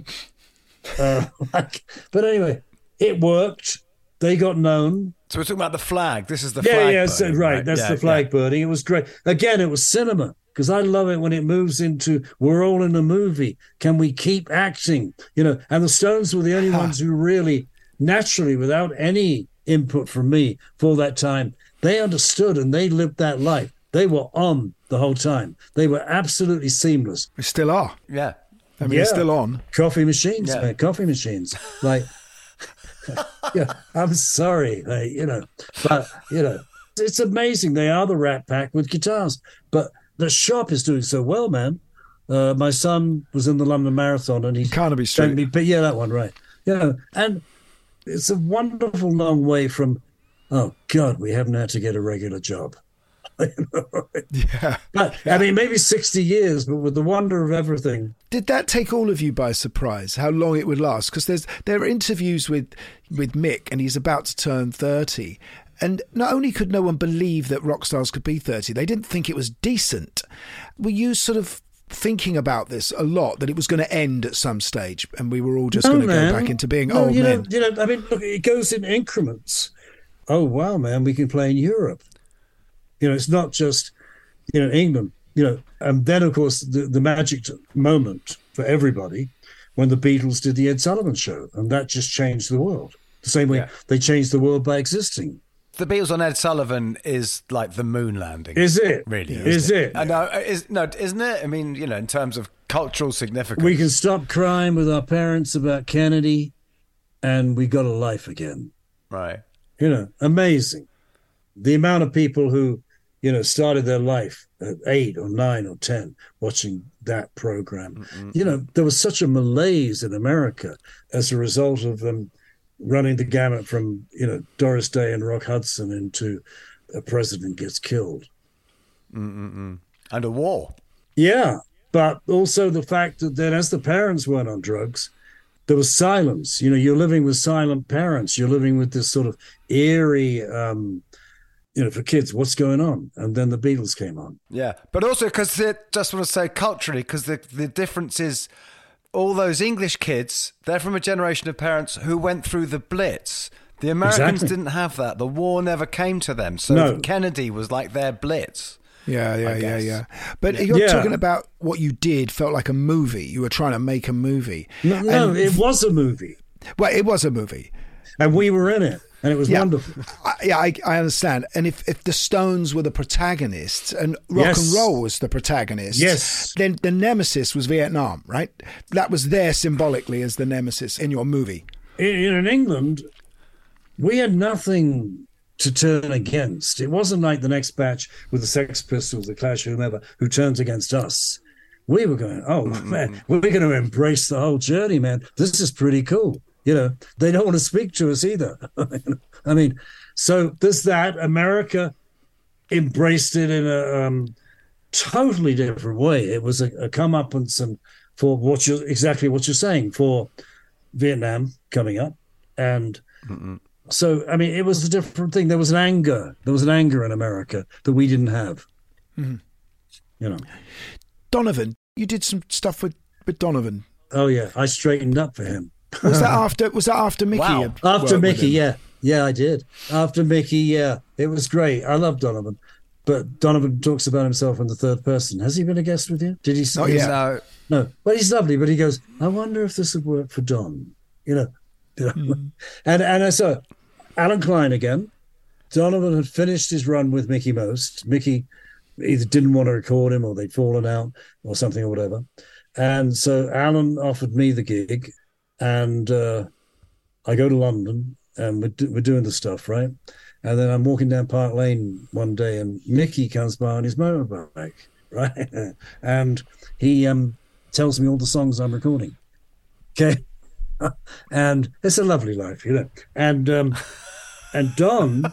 But anyway, it worked. They got known. So we're talking about the flag. This is the flag burning. So, right. That's the flag burning. It was great. Again, it was cinema, because I love it when it moves into, we're all in a movie. Can we keep acting? You know, and the Stones were the only ones who really, naturally, without any input from me for that time, they understood and they lived that life. They were on the whole time. They were absolutely seamless. We still are. Yeah. I mean, it's still on. Coffee machines, man. Coffee machines. Like, I'm sorry, you know. But, you know, it's amazing. They are the Rat Pack with guitars. But the shop is doing so well, man. My son was in the London Marathon and he... Carnaby Street. Yeah, that one, right. Yeah, and it's a wonderful long way from, oh, God, we haven't had to get a regular job. Yeah. But, I mean, maybe 60 years, but with the wonder of everything. Did that take all of you by surprise, how long it would last? Because there are interviews with Mick, and he's about to turn 30. And not only could no one believe that rock stars could be 30, they didn't think it was decent. Were you sort of thinking about this a lot, that it was going to end at some stage and we were all just going to go back into being old men? You know, I mean, look, it goes in increments. Oh, wow, man, we can play in Europe. You know, it's not just, you know, England, you know. And then, of course, the magic moment for everybody when the Beatles did the Ed Sullivan Show, and that just changed the world. The same way they changed the world by existing. The Beatles on Ed Sullivan is like the moon landing. Is it? Really? Is it? No, isn't it? I mean, in terms of cultural significance. We can stop crying with our parents about Kennedy, and we got a life again. Right. Amazing. The amount of people who, started their life at 8 or 9 or 10 watching that program. There was such a malaise in America as a result of them running the gamut from, Doris Day and Rock Hudson into a president gets killed. And a war. Yeah, but also the fact that then as the parents weren't on drugs, there was silence. You're living with silent parents. You're living with this sort of eerie, for kids, what's going on? And then the Beatles came on. Yeah, but also because just want to say culturally, because the difference is all those English kids, they're from a generation of parents who went through the Blitz. The Americans didn't have that. The war never came to them. So Kennedy was like their Blitz. Yeah. But you're talking about what you did felt like a movie. You were trying to make a movie. No, it was a movie. Well, it was a movie. And we were in it. And it was wonderful. I understand. And if the Stones were the protagonists and rock and roll was the protagonist, then the nemesis was Vietnam, right? That was there symbolically as the nemesis in your movie. In England, we had nothing to turn against. It wasn't like the next batch with the Sex Pistols, the Clash, whomever, who turned against us. We were going, man, we're going to embrace the whole journey, man. This is pretty cool. They don't want to speak to us either. I mean, so there's that. America embraced it in a totally different way. It was a comeuppance and for exactly what you're saying, for Vietnam coming up. And so, I mean, it was a different thing. There was an anger. There was an anger in America that we didn't have. Donovan, you did some stuff with Donovan. Oh, yeah. I straightened up for him. Was that after Mickey? Wow. After Mickey, yeah. Yeah, I did. After Mickey, yeah. It was great. I love Donovan. But Donovan talks about himself in the third person. Has he been a guest with you? Did he? Oh, yeah. No. Well, he's lovely, but he goes, I wonder if this would work for Don. And so Alan Klein again. Donovan had finished his run with Mickey Most. Mickey either didn't want to record him or they'd fallen out or something or whatever. And so Alan offered me the gig. And I go to London and we're doing the stuff, right? And then I'm walking down Park Lane one day and Mickey comes by on his motorbike, right? And he tells me all the songs I'm recording. Okay? And it's a lovely life, And Don,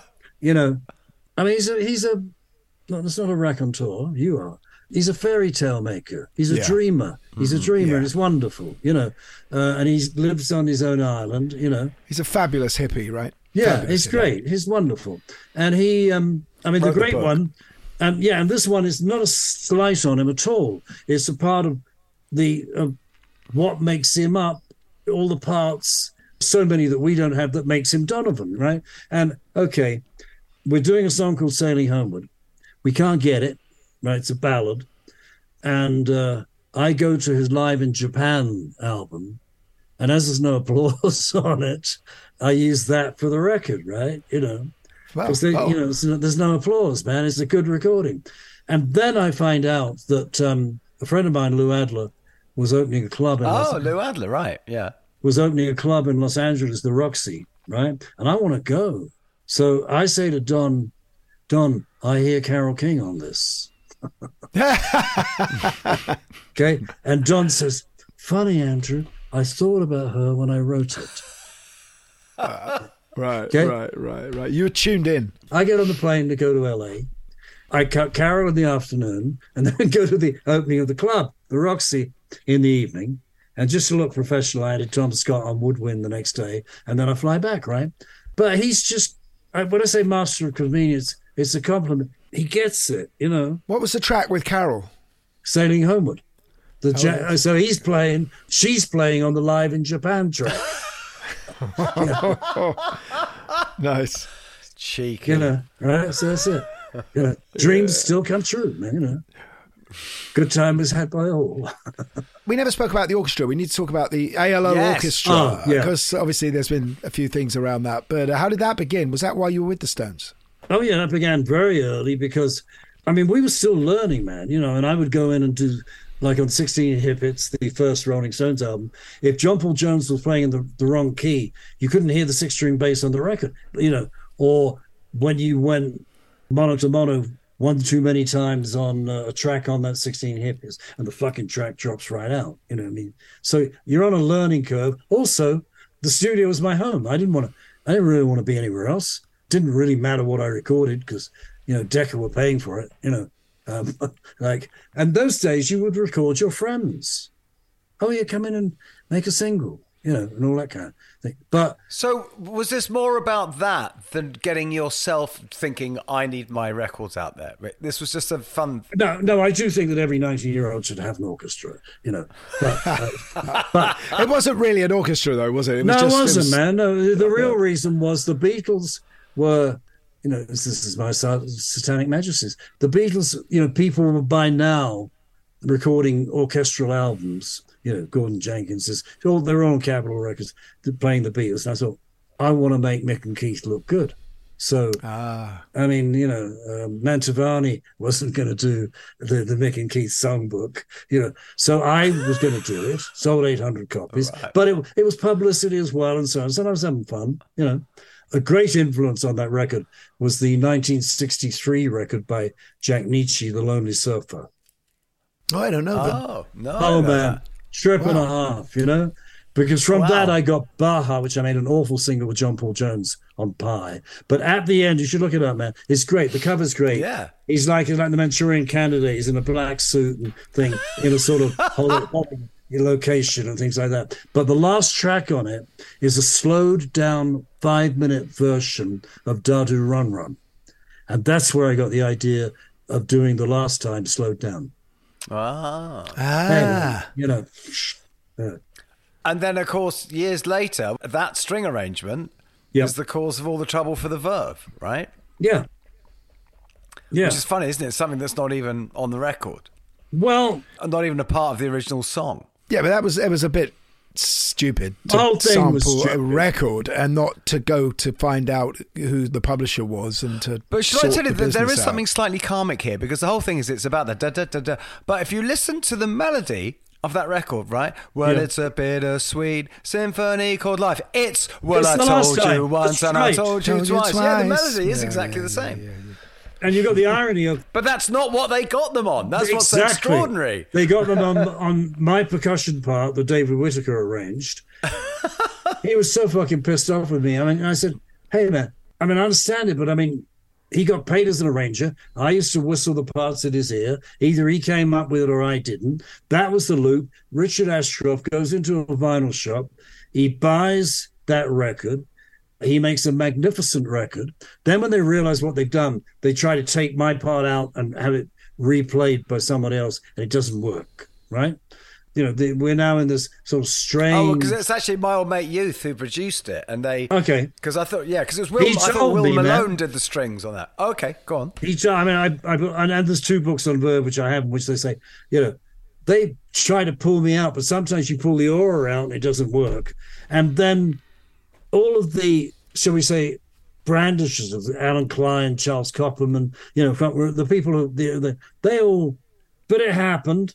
I mean, he's not a raconteur. You are. He's a fairy tale maker. He's a dreamer. He's a dreamer, and it's wonderful, and he lives on his own island, He's a fabulous hippie, right? Yeah, fabulous it's great. He's wonderful. And he, the great one, and this one is not a slight on him at all. It's a part of what makes him up, all the parts, so many that we don't have that makes him Donovan, right? And, okay, we're doing a song called Sailing Homeward. We can't get it. Right, it's a ballad. And I go to his Live in Japan album, and as there's no applause on it, I use that for the record, right? Because there's no applause, man. It's a good recording. And then I find out that a friend of mine, Lou Adler, was opening a club in Lou Adler, right, yeah. Was opening a club in Los Angeles, the Roxy, right? And I want to go. So I say to Don, I hear Carole King on this. Okay, and Don says, funny, Andrew, I thought about her when I wrote it. Right. You were tuned in. I get on the plane to go to LA. I cut Carol in the afternoon and then go to the opening of the club, the Roxy, in the evening. And just to look professional, I added Tom Scott on Woodwind the next day, and then I fly back, right? But he's just, when I say master of convenience, it's a compliment. He gets it, What was the track with Carol? Sailing Homeward. So she's playing on the Live in Japan track. Nice. Cheeky. Right? So that's it. Dreams still come true, man, Good time is had by all. We never spoke about the orchestra. We need to talk about the ALO orchestra, because obviously there's been a few things around that. But how did that begin? Was that while you were with the Stones? Oh, yeah, that began very early because, I mean, we were still learning, man, you know, and I would go in and do, like on 16 Hip Hits, the first Rolling Stones album, if John Paul Jones was playing in the wrong key, you couldn't hear the 6-string bass on the record, you know, or when you went mono to mono one too many times on a track on that 16 Hip Hits, and the fucking track drops right out, you know what I mean? So you're on a learning curve. Also, the studio was my home. I didn't really want to be anywhere else. Didn't really matter what I recorded because, you know, Decca were paying for it, you know. And those days you would record your friends. Oh, yeah, come in and make a single, you know, and all that kind of thing. But so was this more about that than getting yourself thinking, I need my records out there? This was just a fun... No, I do think that every 19-year-old should have an orchestra, you know. But it wasn't really an orchestra, though, was it? It wasn't, man. No, the real reason was the Beatles were... You know, this is my satanic majesties. The Beatles, you know, people were by now recording orchestral albums. You know, Gordon Jenkins is, they're on Capitol Records playing the Beatles. And I thought, I want to make Mick and Keith look good. So, I mean, you know, Mantovani wasn't going to do the Mick and Keith songbook, you know. So I was going to do it, sold 800 copies. Right. But it was publicity as well and so on. So I was having fun, you know. A great influence on that record was the 1963 record by Jack Nietzsche, The Lonely Surfer. Oh, I don't know that. Oh, man. Trip and a half, you know? Because from that I got Baja, which I made an awful single with John Paul Jones on Pi. But at the end, you should look it up, man. It's great. The cover's great. Yeah. He's like the Manchurian Candidate. He's in a black suit and thing in a sort of location and things like that. But the last track on it is a slowed down 5-minute version of Dadu Run Run. And that's where I got the idea of doing The Last Time slowed down. Ah. You know. And then, of course, years later, that string arrangement is the cause of all the trouble for the Verve, right? Yeah. Yeah. Which is funny, isn't it? Something that's not even on the record. Well, not even a part of the original song. Yeah, but it was a bit stupid to sample a record and not to go to find out who the publisher was and to. But should I tell you that there is something slightly karmic here, because the whole thing is it's about the da da da da. But if you listen to the melody of that record, right? Well, it's a bittersweet symphony called life. It's I told you once and I told you twice. Yeah, the melody is exactly the same. Yeah. And you got the irony of... But that's not what they got them on. That's what's so extraordinary. They got them on my percussion part that David Whittaker arranged. He was so fucking pissed off with me. I mean, I said, hey, man, I mean, I understand it, but I mean, he got paid as an arranger. I used to whistle the parts at his ear. Either he came up with it or I didn't. That was the loop. Richard Ashcroft goes into a vinyl shop. He buys that record. He makes a magnificent record. Then when they realize what they've done, they try to take my part out and have it replayed by someone else, and it doesn't work, right? You know, we're now in this sort of strange... Oh, because it's actually my old mate Youth who produced it, and they... Okay. Because I thought, because it was Will... I thought Will Malone did the strings on that. Okay, go on. And there's 2 books on Verve, which I have, in which they say, you know, they try to pull me out, but sometimes you pull the aura out and it doesn't work. And then... all of the, shall we say, brandishes of Alan Klein, Charles Copperman, you know, the people who they all, but it happened.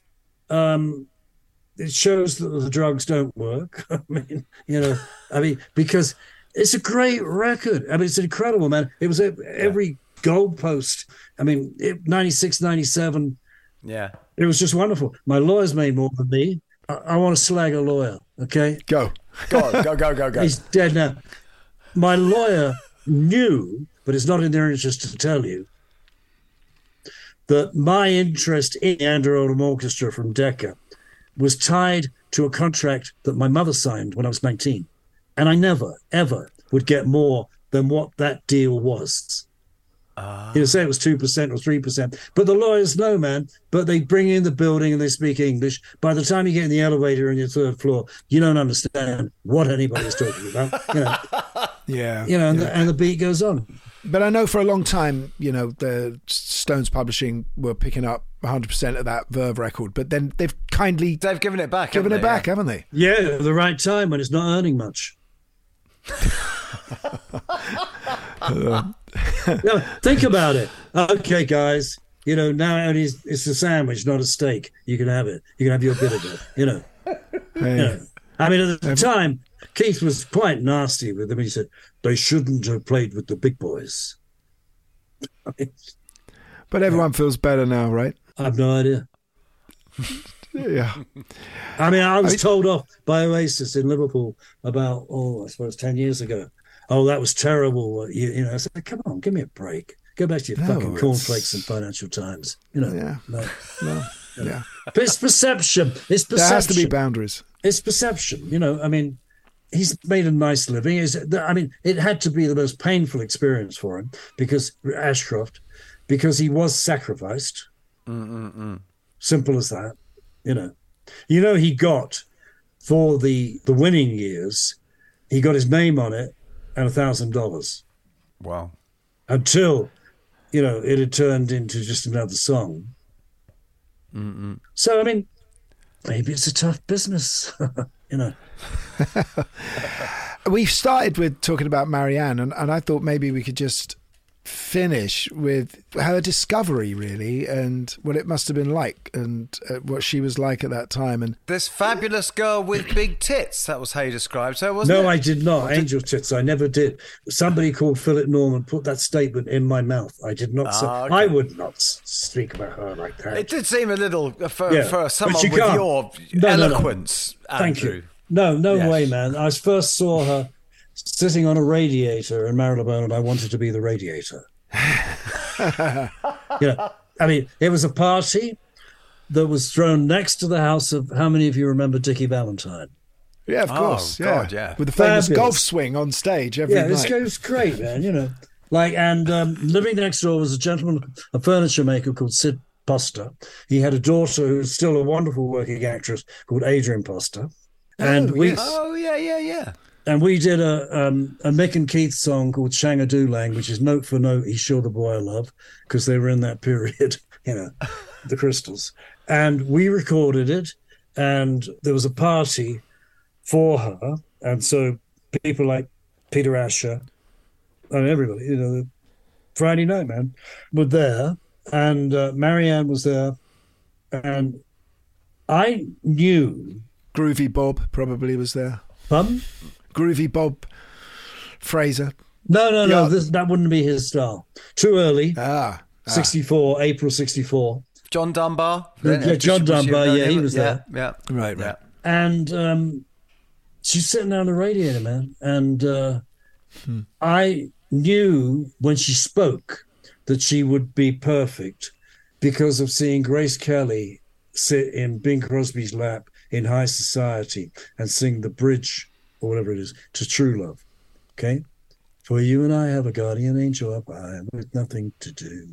It shows that the drugs don't work. I mean, because it's a great record. I mean, it's incredible, man. It was every goalpost. I mean, 96, 97. Yeah. It was just wonderful. My lawyer's made more than me. I want to slag a lawyer, okay? Go. Go. He's dead now. My lawyer knew, but it's not in their interest to tell you, that my interest in the Andrew Oldham Orchestra from Decca was tied to a contract that my mother signed when I was 19. And I never, ever would get more than what that deal was. He'll say it was 2% or 3%. But the lawyers know, man. But they bring you in the building and they speak English. By the time you get in the elevator on your 3rd floor, you don't understand what anybody's talking about. You know. Yeah. You know, and the beat goes on. But I know for a long time, the Stones Publishing were picking up 100% of that Verve record, but then they've given it back, haven't they? Yeah, at the right time when it's not earning much. No, think about it. Okay, guys, now it's a sandwich, not a steak. You can have it. You can have your bit of it. Hey. I mean, at the time, Keith was quite nasty with them. He said they shouldn't have played with the big boys. But everyone feels better now, right? I have no idea. Yeah. I mean, I was told off by Oasis in Liverpool about, I suppose 10 years ago. Oh, that was terrible. I said, come on, give me a break. Go back to your fucking cornflakes and Financial Times. Yeah. No. Yeah. But it's perception. There has to be boundaries. It's perception. I mean, he's made a nice living. It had to be the most painful experience for him because he was sacrificed. Simple as that. He got for the winning years, he got his name on it and $1,000. Wow. Until, it had turned into just another song. So, I mean, maybe it's a tough business, We started with talking about Marianne, and I thought maybe we could just finish with her discovery, really, and what it must have been like, and what she was like at that time. And this fabulous girl with big tits, that was how you described her, wasn't it? No, I did not. Angel tits, I never did. Somebody called Philip Norman put that statement in my mouth. I did not say. Okay. I would not speak about her like that. It did seem a little, for someone with your eloquence, no. Thank Andrew. you. No way, man. I first saw her sitting on a radiator in Marylebone, and I wanted to be the radiator. I mean, it was a party that was thrown next to the house of, how many of you remember Dickie Valentine? Yeah, of course. God, yeah. With the famous golf swing on stage every night. It was great, man, living next door was a gentleman, a furniture maker called Sid Poster. He had a daughter who was still a wonderful working actress called Adrian Poster. And And we did a Mick and Keith song called Shang-a-Doo-Lang, which is note for note, He's Sure the Boy I Love, because they were in that period, the Crystals. And we recorded it, and there was a party for her. And so people like Peter Asher and everybody, Friday night, man, were there. And Marianne was there. And I knew... Groovy Bob probably was there. Pardon? Groovy Bob Fraser. No, that wouldn't be his style. Too early. 64, April 64. John Dunbar. John Dunbar, he was there. Yeah. Right. Yeah. And she's sitting down the radiator, man. And I knew when she spoke that she would be perfect because of seeing Grace Kelly sit in Bing Crosby's lap in High Society and sing the bridge or whatever it is to True Love. Okay? For you and I have a guardian angel up high with nothing to do.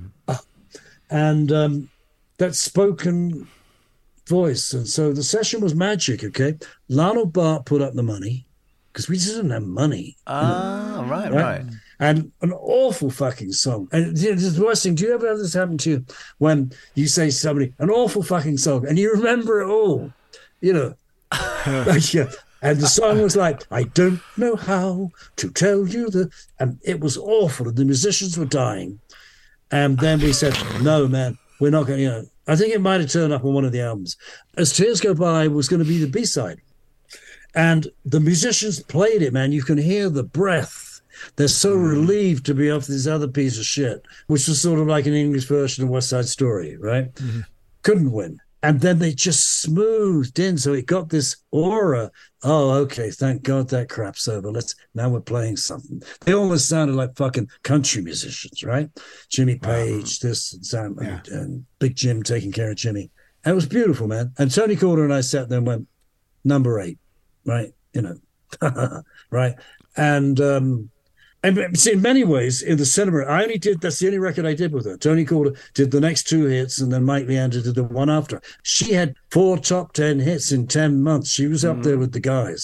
And that spoken voice. And so the session was magic, okay? Lionel Bart put up the money because we just didn't have money. Right. And an awful fucking song. And the worst thing, do you ever have this happen to you when you say to somebody, an awful fucking song, and you remember it all? And the song was like, I don't know how to tell you and it was awful, and the musicians were dying. And then we said, no, man, we're not going to, I think it might have turned up on one of the albums. As Tears Go By was going to be the B-side. And the musicians played it, man. You can hear the breath. They're so relieved to be off this other piece of shit, which was sort of like an English version of West Side Story, right? Mm-hmm. Couldn't win. And then they just smoothed in. So it got this aura. Oh, okay. Thank God that crap's over. Now we're playing something. They almost sounded like fucking country musicians, right? Jimmy Page, this and Sam, and Big Jim taking care of Jimmy. And it was beautiful, man. And Tony Calder and I sat there and went, number 8, right? Right. And see, in many ways, in the cinema, that's the only record I did with her. Tony Calder did the next 2 hits, and then Mike Leander did the one after. She had 4 top 10 hits in 10 months. She was up there with the guys.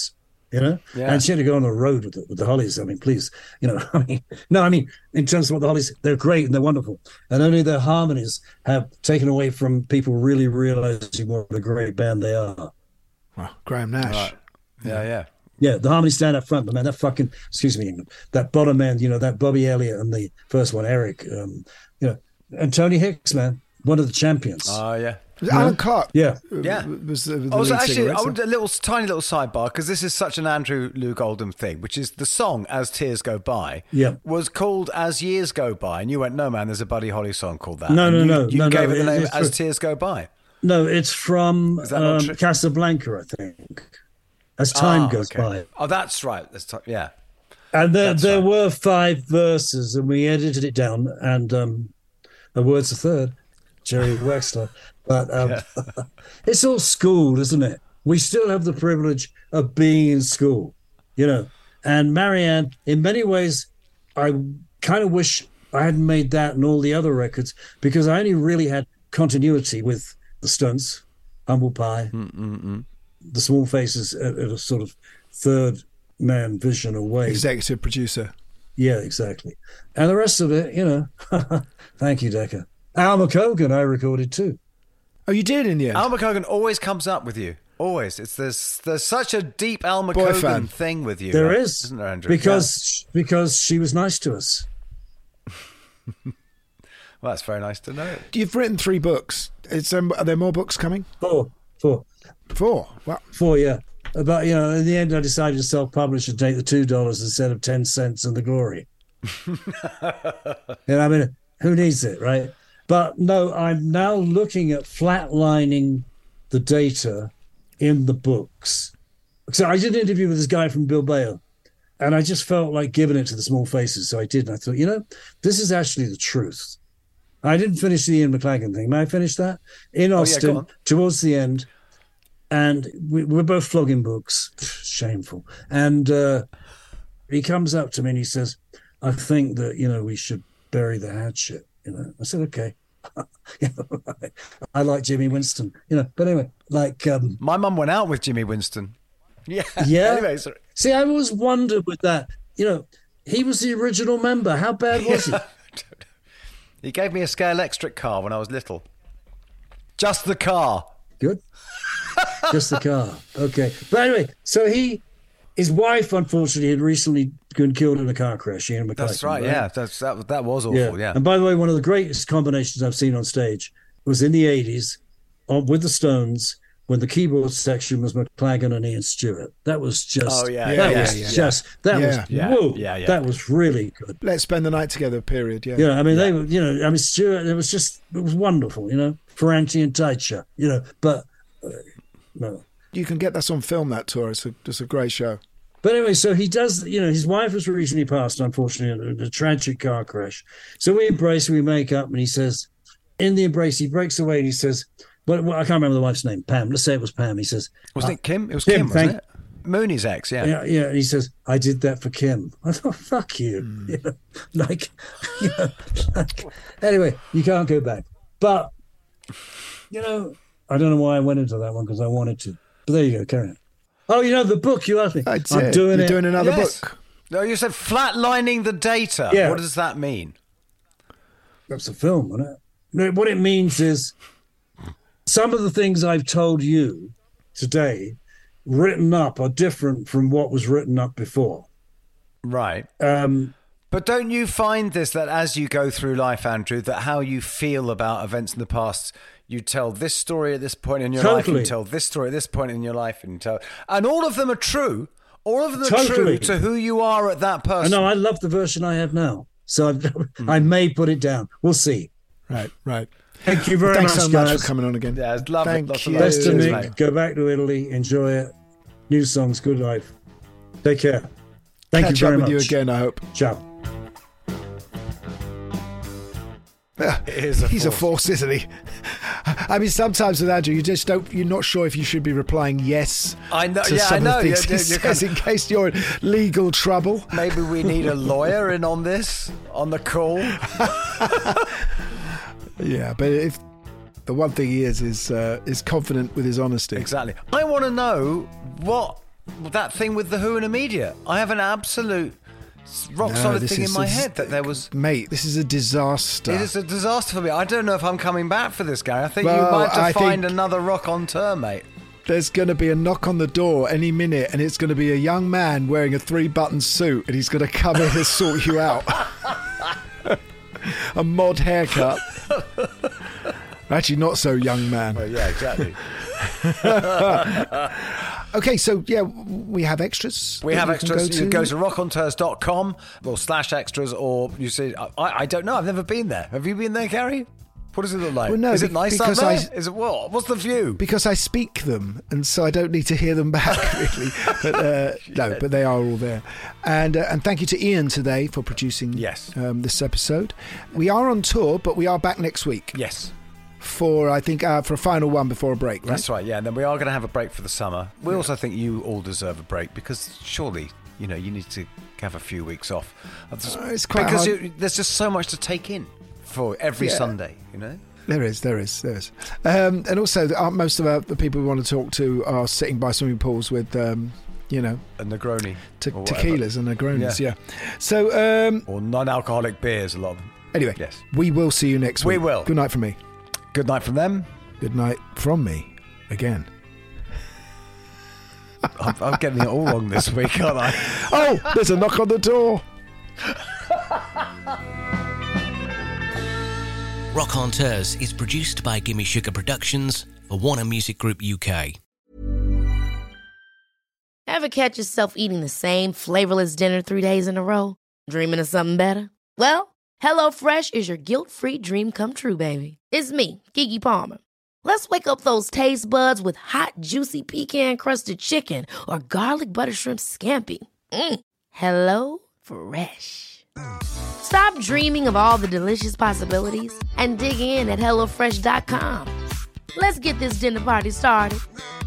you know? Yeah. And she had to go on the road with the Hollies. I mean, please, you know, I mean, in terms of what the Hollies, they're great and they're wonderful. And only their harmonies have taken away from people really realizing what a great band they are. Wow, Graham Nash. Right. Yeah. Yeah, the harmonies stand up front, but man, that fucking, excuse me, that bottom end, you know, that Bobby Elliott and the first one, Eric, you know, and Tony Hicks, man, one of the champions. Oh, yeah. Was it Alan Clark? Yeah. Was the lead actually, singer, I want a tiny little sidebar, because this is such an Andrew Loog Oldham thing, which is the song "As Tears Go By" was called "As Years Go By," and you went, "No, man, there's a Buddy Holly song called that." No, You gave it the name "As Tears Go By." No, it's from Casablanca, I think. As time goes by. Oh, that's right. Yeah. And there were 5 verses, and we edited it down, and a word's a third, Jerry Wexler. But it's all school, isn't it? We still have the privilege of being in school, you know. And Marianne, in many ways, I kind of wish I hadn't made that and all the other records, because I only really had continuity with the Stones, Humble Pie, the Small Faces at a sort of third-man vision away. Executive producer. Yeah, exactly. And the rest of it, you know, thank you, Decca. Al McCogan I recorded too. Oh, you did in the end? Al McCogan always comes up with you. Always. There's such a deep Al McCogan thing with you. There is. Isn't there, Andrew? Because she was nice to us. Well, that's very nice to know. You've written 3 books. Are there more books coming? 4. 4? Wow. 4, yeah. But, you know, in the end, I decided to self-publish and take the $2 instead of 10 cents and the glory. I mean, who needs it, right? But no, I'm now looking at flatlining the data in the books. So I did an interview with this guy from Bilbao, and I just felt like giving it to the Small Faces. So I did, and I thought, you know, this is actually the truth. I didn't finish the Ian McLagan thing. May I finish that? In Austin, towards the end, and we're both flogging books. Shameful. And he comes up to me and he says, I think that, you know, we should bury the hatchet. You know, I said, okay. I like Jimmy Winston, you know, but anyway, like my mum went out with Jimmy Winston. Yeah. Anyway, see, I always wondered with that, you know, he was the original member. How bad was he? He gave me a Scale Electric car when I was little. Just the car. Good. Just the car. Okay. But anyway, so his wife, unfortunately, had recently been killed in a car crash. Ian McLagan, that's right, yeah. That was awful, yeah. And by the way, one of the greatest combinations I've seen on stage was in the 80s with the Stones, when the keyboard section was McLagan and Ian Stewart. That was just... That was really good. Let's Spend the Night Together, period, yeah. Yeah, I mean, they were, you know, I mean, Stewart, it was wonderful, you know, Ferranti and Teicher, you know, but... no. You can get this on film, that tour. It's a great show. But anyway, so he does, you know, his wife was recently passed, unfortunately, in a tragic car crash. So we embrace, we make up, and he says, in the embrace, he breaks away and he says, well, I can't remember the wife's name, Pam. Let's say it was Pam. He says, wasn't it Kim? It was Kim, wasn't it? Mooney's ex, yeah. Yeah, and he says, I did that for Kim. I thought, fuck you. You know, like, anyway, you can't go back. But, you know, I don't know why I went into that one, because I wanted to. But there you go, carry on. Oh, you know, the book you asked me. I'm doing it. You're doing another book. No, you said flatlining the data. Yeah. What does that mean? That's a film, isn't it? No, what it means is some of the things I've told you today written up are different from what was written up before. Right. But don't you find this, that as you go through life, Andrew, that how you feel about events in the past, you tell this story at this point in your life, and you tell this story at this point in your life, and all of them are true. All of them are true to who you are at that person. I know. I love the version I have now, so I may put it down. We'll see. Right. Thank you very much, so guys. much for coming on again. Yeah, it's lovely. Thank you. Best to Nick. Go back to Italy. Enjoy it. New songs. Good life. Take care. Thank you very much. Catch up with you again, I hope. Ciao. He's a force, isn't he? I mean, sometimes with Andrew, you're not sure if you should be replying yes to some of the things he says in case you're in legal trouble. Maybe we need a lawyer in on this, on the call. Yeah, but if the one thing he is confident with his honesty. Exactly. I want to know what that thing with the Who and immediate. I have an absolute rock solid thing in my head that there was... Mate, this is a disaster. It is a disaster for me. I don't know if I'm coming back for this, Gary. I think you might have to find another Rock on tour, mate. There's going to be a knock on the door any minute, and it's going to be a young man wearing a 3-button suit, and he's going to come in and sort you out. A mod haircut. Actually, not so young man. Well, yeah, exactly. Okay, so yeah, we have extras. We have extras. You go to rockontours.com or /extras, or you see, I don't know. I've never been there. Have you been there, Gary? What does it look like? Well, no, is it nice up there? Is it what? What's the view? Because I speak them, and so I don't need to hear them back, really. But no, but they are all there. And thank you to Ian today for producing this episode. We are on tour, but we are back next week. Yes. For a final one before a break, right? That's right, yeah. And then we are going to have a break for the summer. We also think you all deserve a break because surely, you need to have a few weeks off. It's quite hard. There's just so much to take in for every Sunday, There is. And also, most of the people we want to talk to are sitting by swimming pools with, a Negroni. Tequilas and Negronis, yeah. So, or non-alcoholic beers, a lot of them. Anyway, we will see you next week. We will. Good night from me. Good night from them. Good night from me. Again. I'm getting it all wrong this week, aren't I? Oh, there's a knock on the door. Rock on Tours is produced by Gimme Sugar Productions for Warner Music Group UK. Ever catch yourself eating the same flavorless dinner 3 days in a row? Dreaming of something better? Well, HelloFresh is your guilt-free dream come true, baby. It's me, Keke Palmer. Let's wake up those taste buds with hot, juicy pecan-crusted chicken or garlic butter shrimp scampi. Hello Fresh. Stop dreaming of all the delicious possibilities and dig in at HelloFresh.com. Let's get this dinner party started.